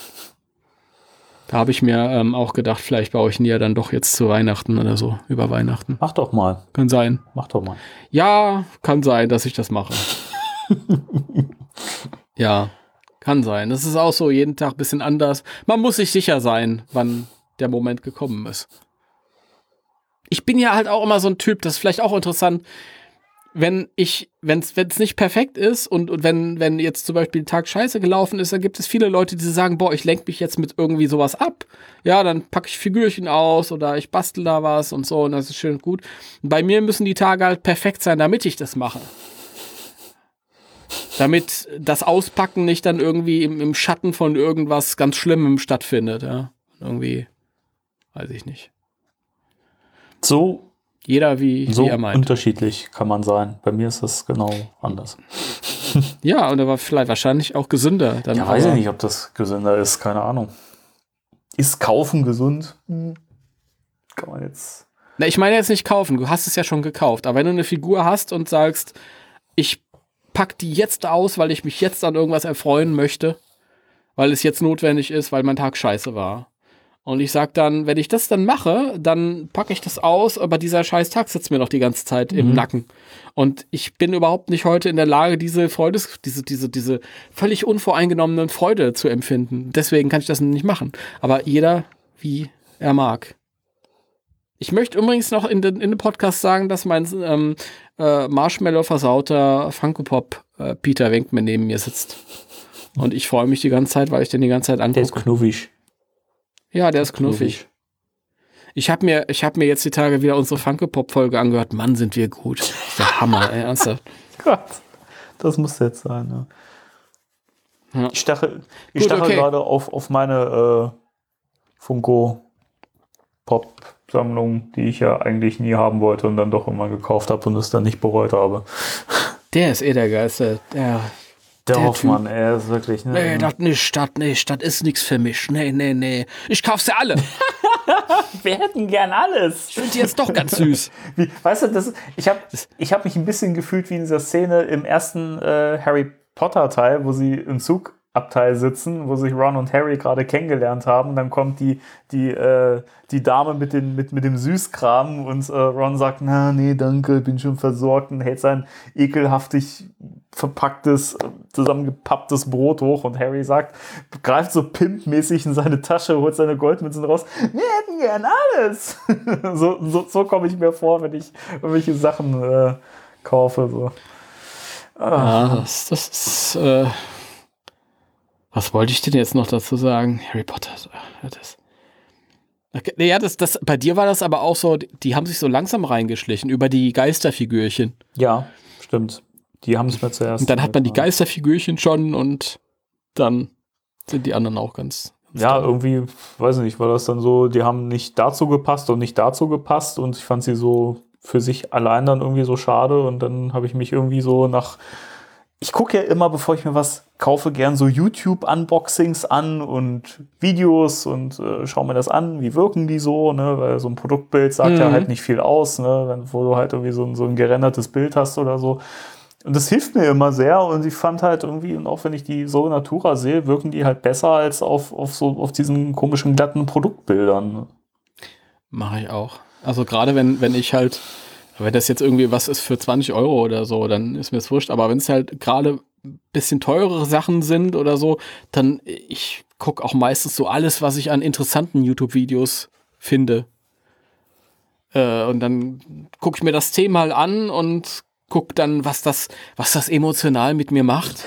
A: Da habe ich mir ähm, auch gedacht, vielleicht baue ich ihn ja dann doch jetzt zu Weihnachten oder so, über Weihnachten.
B: Mach doch mal.
A: Kann sein.
B: Mach doch mal.
A: Ja, kann sein, dass ich das mache. Ja, kann sein. Das ist auch so jeden Tag ein bisschen anders. Man muss sich sicher sein, wann der Moment gekommen ist. Ich bin ja halt auch immer so ein Typ, das ist vielleicht auch interessant, wenn ich, wenn es nicht perfekt ist und, und wenn, wenn jetzt zum Beispiel ein Tag scheiße gelaufen ist, dann gibt es viele Leute, die sagen, boah, ich lenke mich jetzt mit irgendwie sowas ab. Ja, dann packe ich Figürchen aus oder ich bastel da was und so und das ist schön und gut. Und bei mir müssen die Tage halt perfekt sein, damit ich das mache. Damit das Auspacken nicht dann irgendwie im, im Schatten von irgendwas ganz Schlimmem stattfindet. Ja? Irgendwie, weiß ich nicht.
B: So,
A: Jeder wie,
B: so
A: wie er meint.
B: Unterschiedlich kann man sein. Bei mir ist das genau anders.
A: Ja, und er war vielleicht wahrscheinlich auch gesünder. Dann
B: ja, weiß ich nicht, ob das gesünder ist. Keine Ahnung. Ist Kaufen gesund? Hm. Kann man jetzt...
A: Na, ich meine jetzt nicht kaufen. Du hast es ja schon gekauft. Aber wenn du eine Figur hast und sagst, ich pack die jetzt aus, weil ich mich jetzt an irgendwas erfreuen möchte, weil es jetzt notwendig ist, weil mein Tag scheiße war. Und ich sag dann, wenn ich das dann mache, dann packe ich das aus, aber dieser scheiß Tag sitzt mir noch die ganze Zeit mhm. im Nacken. Und ich bin überhaupt nicht heute in der Lage, diese Freude, diese, diese, diese völlig unvoreingenommene Freude zu empfinden. Deswegen kann ich das nicht machen. Aber jeder, wie er mag. Ich möchte übrigens noch in den, in den Podcast sagen, dass mein ähm, äh, Marshmallow-versauter Funko-Pop äh, Peter Wenkman neben mir sitzt. Und ich freue mich die ganze Zeit, weil ich den die ganze Zeit angucke.
B: Der ist knuffig.
A: Ja, der ist knuffig. Ich habe mir, ich hab mir jetzt die Tage wieder unsere Funko-Pop-Folge angehört. Mann, sind wir gut. Das ist der Hammer, ey, ernsthaft.
B: Gott, das muss jetzt sein, ne? Ja. Ich stache, ich
A: gut,
B: stache
A: okay.
B: gerade auf, auf meine äh, Funko-Pop-Sammlung, die ich ja eigentlich nie haben wollte und dann doch immer gekauft habe und es dann nicht bereut habe.
A: Der ist eh der Geilste. Der...
B: Der, der Hoffmann, typ. Er ist wirklich... Ne,
A: nee, das nicht, das nicht, das ist nichts für mich. Nee, nee, nee. Ich kauf's ja alle.
B: Wir hätten gern alles.
A: Ich finde die jetzt doch ganz süß.
B: Wie, weißt du, das, ich habe ich hab mich ein bisschen gefühlt wie in dieser Szene im ersten äh, Harry Potter-Teil, wo sie im Zugabteil sitzen, wo sich Ron und Harry gerade kennengelernt haben. Dann kommt die, die, äh, die Dame mit, den, mit, mit dem Süßkram und äh, Ron sagt, na, nee, danke, bin schon versorgt und hält sein ekelhaftig verpacktes, zusammengepapptes Brot hoch und Harry sagt, greift so pimpmäßig in seine Tasche, holt seine Goldmünzen raus, wir hätten gern alles. so so, so komme ich mir vor, wenn ich irgendwelche Sachen äh, kaufe. So.
A: Ah. Ja, das, das ist äh, was wollte ich denn jetzt noch dazu sagen? Harry Potter, das ja, das, das, bei dir war das aber auch so, die haben sich so langsam reingeschlichen über die Geisterfigürchen.
B: Ja, stimmt. Die haben es mir zuerst.
A: Und dann hat man die Geisterfigürchen schon und dann sind die anderen auch ganz... ganz
B: Ja,
A: toll.
B: irgendwie, weiß ich nicht, war das dann so, die haben nicht dazu gepasst und nicht dazu gepasst und ich fand sie so für sich allein dann irgendwie so schade und dann habe ich mich irgendwie so nach... Ich gucke ja immer, bevor ich mir was kaufe, gern so YouTube-Unboxings an und Videos und äh, schaue mir das an, wie wirken die so, ne? Weil so ein Produktbild sagt
A: Mhm.
B: ja halt nicht viel aus, ne? Wenn, wo du halt irgendwie so ein, so ein gerendertes Bild hast oder so. Und das hilft mir immer sehr und ich fand halt irgendwie, und auch wenn ich die so in Natura sehe, wirken die halt besser als auf, auf so auf diesen komischen glatten Produktbildern.
A: Mache ich auch. Also gerade wenn, wenn ich halt, wenn das jetzt irgendwie was ist für zwanzig Euro oder so, dann ist mir das wurscht. Aber wenn es halt gerade ein bisschen teurere Sachen sind oder so, dann ich gucke auch meistens so alles, was ich an interessanten YouTube-Videos finde. Äh, und dann gucke ich mir das zehnmal an und gucke dann, was das, was das emotional mit mir macht.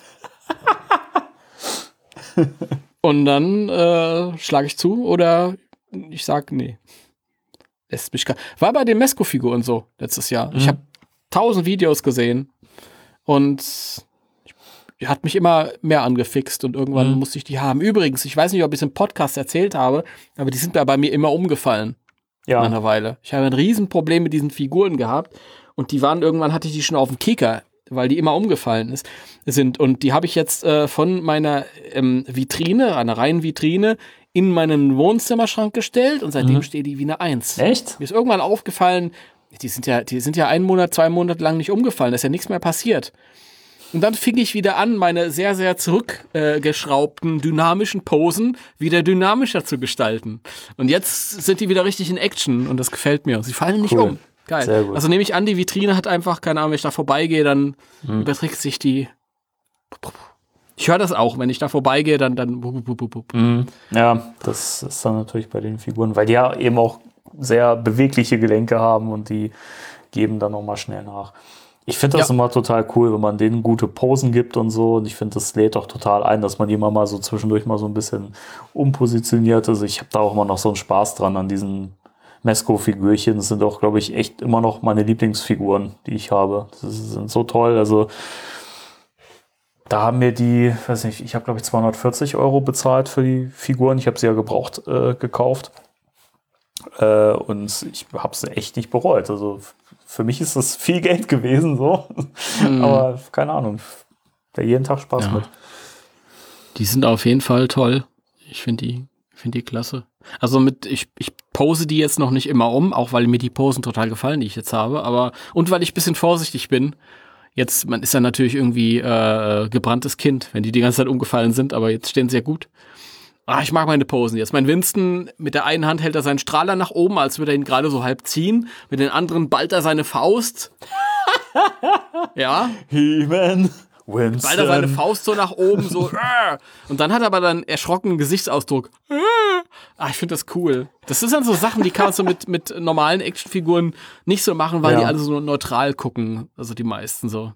A: Und dann äh, schlage ich zu oder ich sag nee. Lässt mich gar- War bei den Mesco-Figuren so letztes Jahr. Ich
B: Mhm.
A: habe tausend Videos gesehen und ich, hat mich immer mehr angefixt und irgendwann
B: Mhm.
A: musste ich die haben. Übrigens, ich weiß nicht, ob ich es im Podcast erzählt habe, aber die sind da bei mir immer umgefallen nach
B: Ja,
A: einer Weile. Ich habe ein Riesenproblem mit diesen Figuren gehabt und die waren irgendwann, hatte ich die schon auf dem Kicker, weil die immer umgefallen ist, sind. Und die habe ich jetzt äh, von meiner ähm, Vitrine, einer reinen Vitrine, in meinen Wohnzimmerschrank gestellt und seitdem
B: Mhm.
A: steht die wie eine Eins.
B: echt?
A: Mir ist irgendwann aufgefallen, die sind ja, die sind ja einen Monat, zwei Monate lang nicht umgefallen, da ist ja nichts mehr passiert. Und dann fing ich wieder an, meine sehr, sehr zurückgeschraubten, äh, dynamischen Posen wieder dynamischer zu gestalten. Und jetzt sind die wieder richtig in Action und das gefällt mir. Sie fallen nicht
B: Cool.
A: um. Geil.
B: Sehr gut.
A: Also nehme ich an, die Vitrine hat einfach, keine Ahnung, wenn ich da vorbeigehe, dann
B: Mhm.
A: überträgt sich die. Ich höre das auch, wenn ich da vorbeigehe, dann, dann.
B: Mhm. Ja, das ist dann natürlich bei den Figuren, weil die ja eben auch sehr bewegliche Gelenke haben und die geben dann nochmal schnell nach. Ich finde das
A: Ja.
B: immer total cool, wenn man denen gute Posen gibt und so. Und ich finde, das lädt auch total ein, dass man die immer mal so zwischendurch mal so ein bisschen umpositioniert. Also ich habe da auch immer noch so einen Spaß dran an diesen Mesco-Figürchen. Das sind auch, glaube ich, echt immer noch meine Lieblingsfiguren, die ich habe. Das sind so toll. Also da haben mir die, weiß nicht, ich habe glaube ich zweihundertvierzig Euro bezahlt für die Figuren. Ich habe sie ja gebraucht äh, gekauft. Äh, und ich habe es echt nicht bereut. Also f- für mich ist das viel Geld gewesen, so.
A: Mhm.
B: Aber keine Ahnung, da jeden Tag Spaß
A: Ja.
B: mit.
A: Die sind auf jeden Fall toll. Ich finde die, finde die klasse. Also mit, ich, ich pose die jetzt noch nicht immer um, auch weil mir die Posen total gefallen, die ich jetzt habe, aber, und weil ich ein bisschen vorsichtig bin. Jetzt, man ist ja natürlich irgendwie äh, gebranntes Kind, wenn die die ganze Zeit umgefallen sind, aber jetzt stehen sie ja gut. Ah, ich mag meine Posen jetzt. Mein Winston, mit der einen Hand hält er seinen Strahler nach oben, als würde er ihn gerade so halb ziehen. Mit den anderen ballt er seine Faust. Ja,
B: He-Man, Winston.
A: ballt er seine Faust so nach oben, so. äh. Und dann hat er aber dann erschrockenen Gesichtsausdruck. Äh. Ah, ich finde das cool. Das sind dann so Sachen, die kann man so mit, mit normalen Actionfiguren nicht so machen, weil
B: Ja.
A: die alle so neutral gucken. Also die meisten so.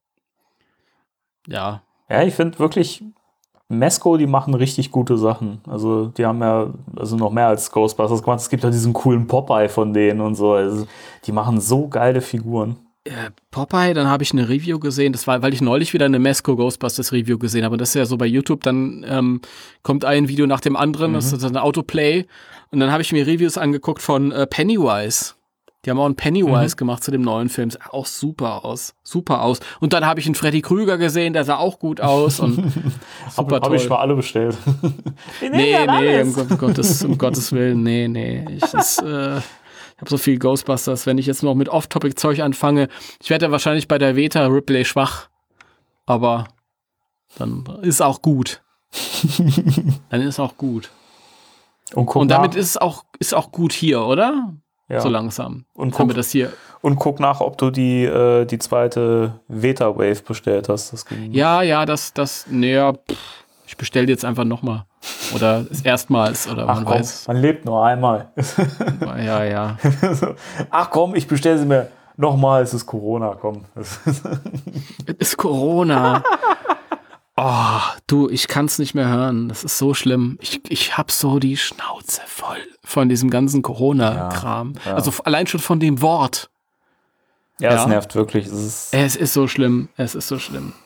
A: Ja.
B: Ja, ich finde wirklich, Mesco, die machen richtig gute Sachen. Also die haben ja also noch mehr als Ghostbusters gemacht. Es gibt ja diesen coolen Popeye von denen und so. Also die machen so geile Figuren.
A: Äh, Popeye, dann habe ich eine Review gesehen, das war, weil ich neulich wieder eine Mesco Ghostbusters Review gesehen habe. Das ist ja so bei YouTube, dann ähm, kommt ein Video nach dem anderen, das ist ein Autoplay. Und dann habe ich mir Reviews angeguckt von äh, Pennywise. Die haben auch einen Pennywise
B: Mhm.
A: gemacht zu dem neuen Film. Sah auch super aus. Super aus. Und dann habe ich einen Freddy Krüger gesehen, der sah auch gut aus. Und super
B: Habe
A: toll.
B: ich mal alle bestellt.
A: Nee, nee, um, Gott, um, Gottes, um Gottes Willen, nee, nee. Ich, das, äh, ich habe so viel Ghostbusters, wenn ich jetzt noch mit Off-Topic-Zeug anfange. Ich werde ja wahrscheinlich bei der Veta Ripley schwach. Aber dann ist auch gut. Dann ist auch gut.
B: Und, guck
A: Und damit
B: nach,
A: ist es auch, ist auch gut hier, oder?
B: ja.
A: So langsam.
B: Und
A: Jetzt haben wir
B: guck,
A: das hier.
B: und guck nach, ob du die, äh, die zweite Veta-Wave bestellt hast. Das ging
A: Ja, ja, das, das, naja, ich bestelle jetzt einfach nochmal. Oder ist erstmals, oder
B: Ach
A: man
B: komm,
A: weiß.
B: man lebt nur einmal.
A: Ja, ja.
B: Ach komm, ich bestelle sie mir nochmal, es ist Corona, komm.
A: Es ist Corona. Oh, du, ich kann es nicht mehr hören. Das ist so schlimm. Ich, ich hab so die Schnauze voll von diesem ganzen Corona-Kram.
B: Ja, ja.
A: Also f- allein schon von dem Wort.
B: Ja, es
A: Ja.
B: nervt wirklich. Es ist,
A: Es ist so schlimm. Es ist so schlimm.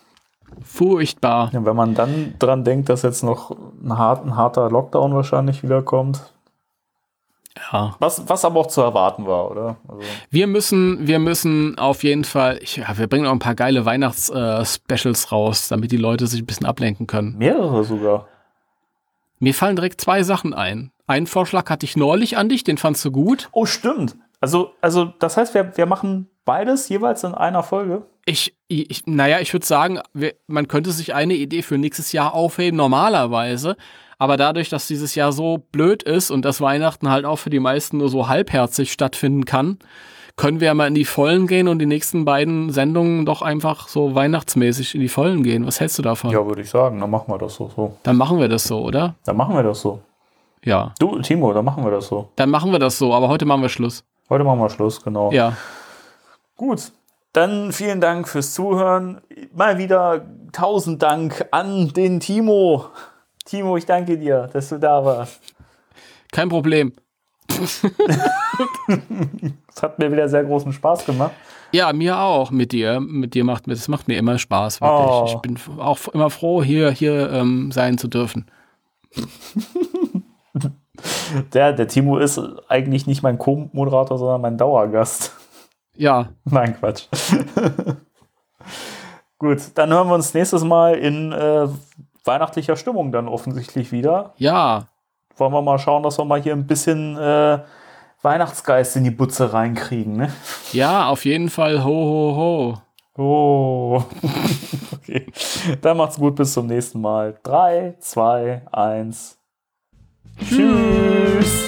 A: Furchtbar.
B: Ja, wenn man dann dran denkt, dass jetzt noch ein, hart, ein harter Lockdown wahrscheinlich wiederkommt.
A: Ja.
B: Was, was aber auch zu erwarten war, oder? Also
A: Wir müssen, wir müssen auf jeden Fall, ich, ja, wir bringen auch ein paar geile Weihnachts-Specials äh, raus, damit die Leute sich ein bisschen ablenken können.
B: mehrere sogar.
A: Mir fallen direkt zwei Sachen ein. Einen Vorschlag hatte ich neulich an dich, den fandst du gut.
B: Oh, stimmt. Also, also das heißt, wir, wir machen beides jeweils in einer Folge?
A: Ich, ich naja, ich würde sagen, wir, man könnte sich eine Idee für nächstes Jahr aufheben, normalerweise. Aber dadurch, dass dieses Jahr so blöd ist und dass Weihnachten halt auch für die meisten nur so halbherzig stattfinden kann, können wir ja mal in die Vollen gehen und die nächsten beiden Sendungen doch einfach so weihnachtsmäßig in die Vollen gehen. Was hältst du davon?
B: Ja, würde ich sagen. Dann machen wir das so, so.
A: Dann machen wir das so, oder?
B: Dann machen wir das so.
A: Ja.
B: Du, Timo, dann machen wir das so.
A: Dann machen wir das so, aber heute machen wir Schluss.
B: Heute machen wir Schluss, genau.
A: Ja.
B: Gut. Dann vielen Dank fürs Zuhören. Mal wieder tausend Dank an den Timo. Timo, ich danke dir, dass du da warst.
A: Kein Problem.
B: Es hat mir wieder sehr großen Spaß gemacht.
A: Ja, mir auch. Mit dir. Mit dir macht mir, das macht mir immer Spaß, wirklich.
B: Oh.
A: Ich bin auch immer froh, hier, hier ähm, sein zu dürfen.
B: Der, der Timo ist eigentlich nicht mein Co-Moderator, sondern mein Dauergast.
A: Ja.
B: Nein, Quatsch. Gut, dann hören wir uns nächstes Mal in äh, weihnachtlicher Stimmung dann offensichtlich wieder.
A: Ja.
B: Wollen wir mal schauen, dass wir mal hier ein bisschen äh, Weihnachtsgeist in die Butze reinkriegen, ne?
A: Ja, auf jeden Fall. Ho, ho, ho.
B: Oh. Okay. Dann macht's gut, bis zum nächsten Mal. drei, zwei, eins. Tschüss.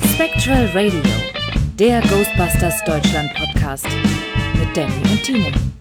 D: Spectral Radio, der Ghostbusters Deutschland Podcast mit Danny und Timo.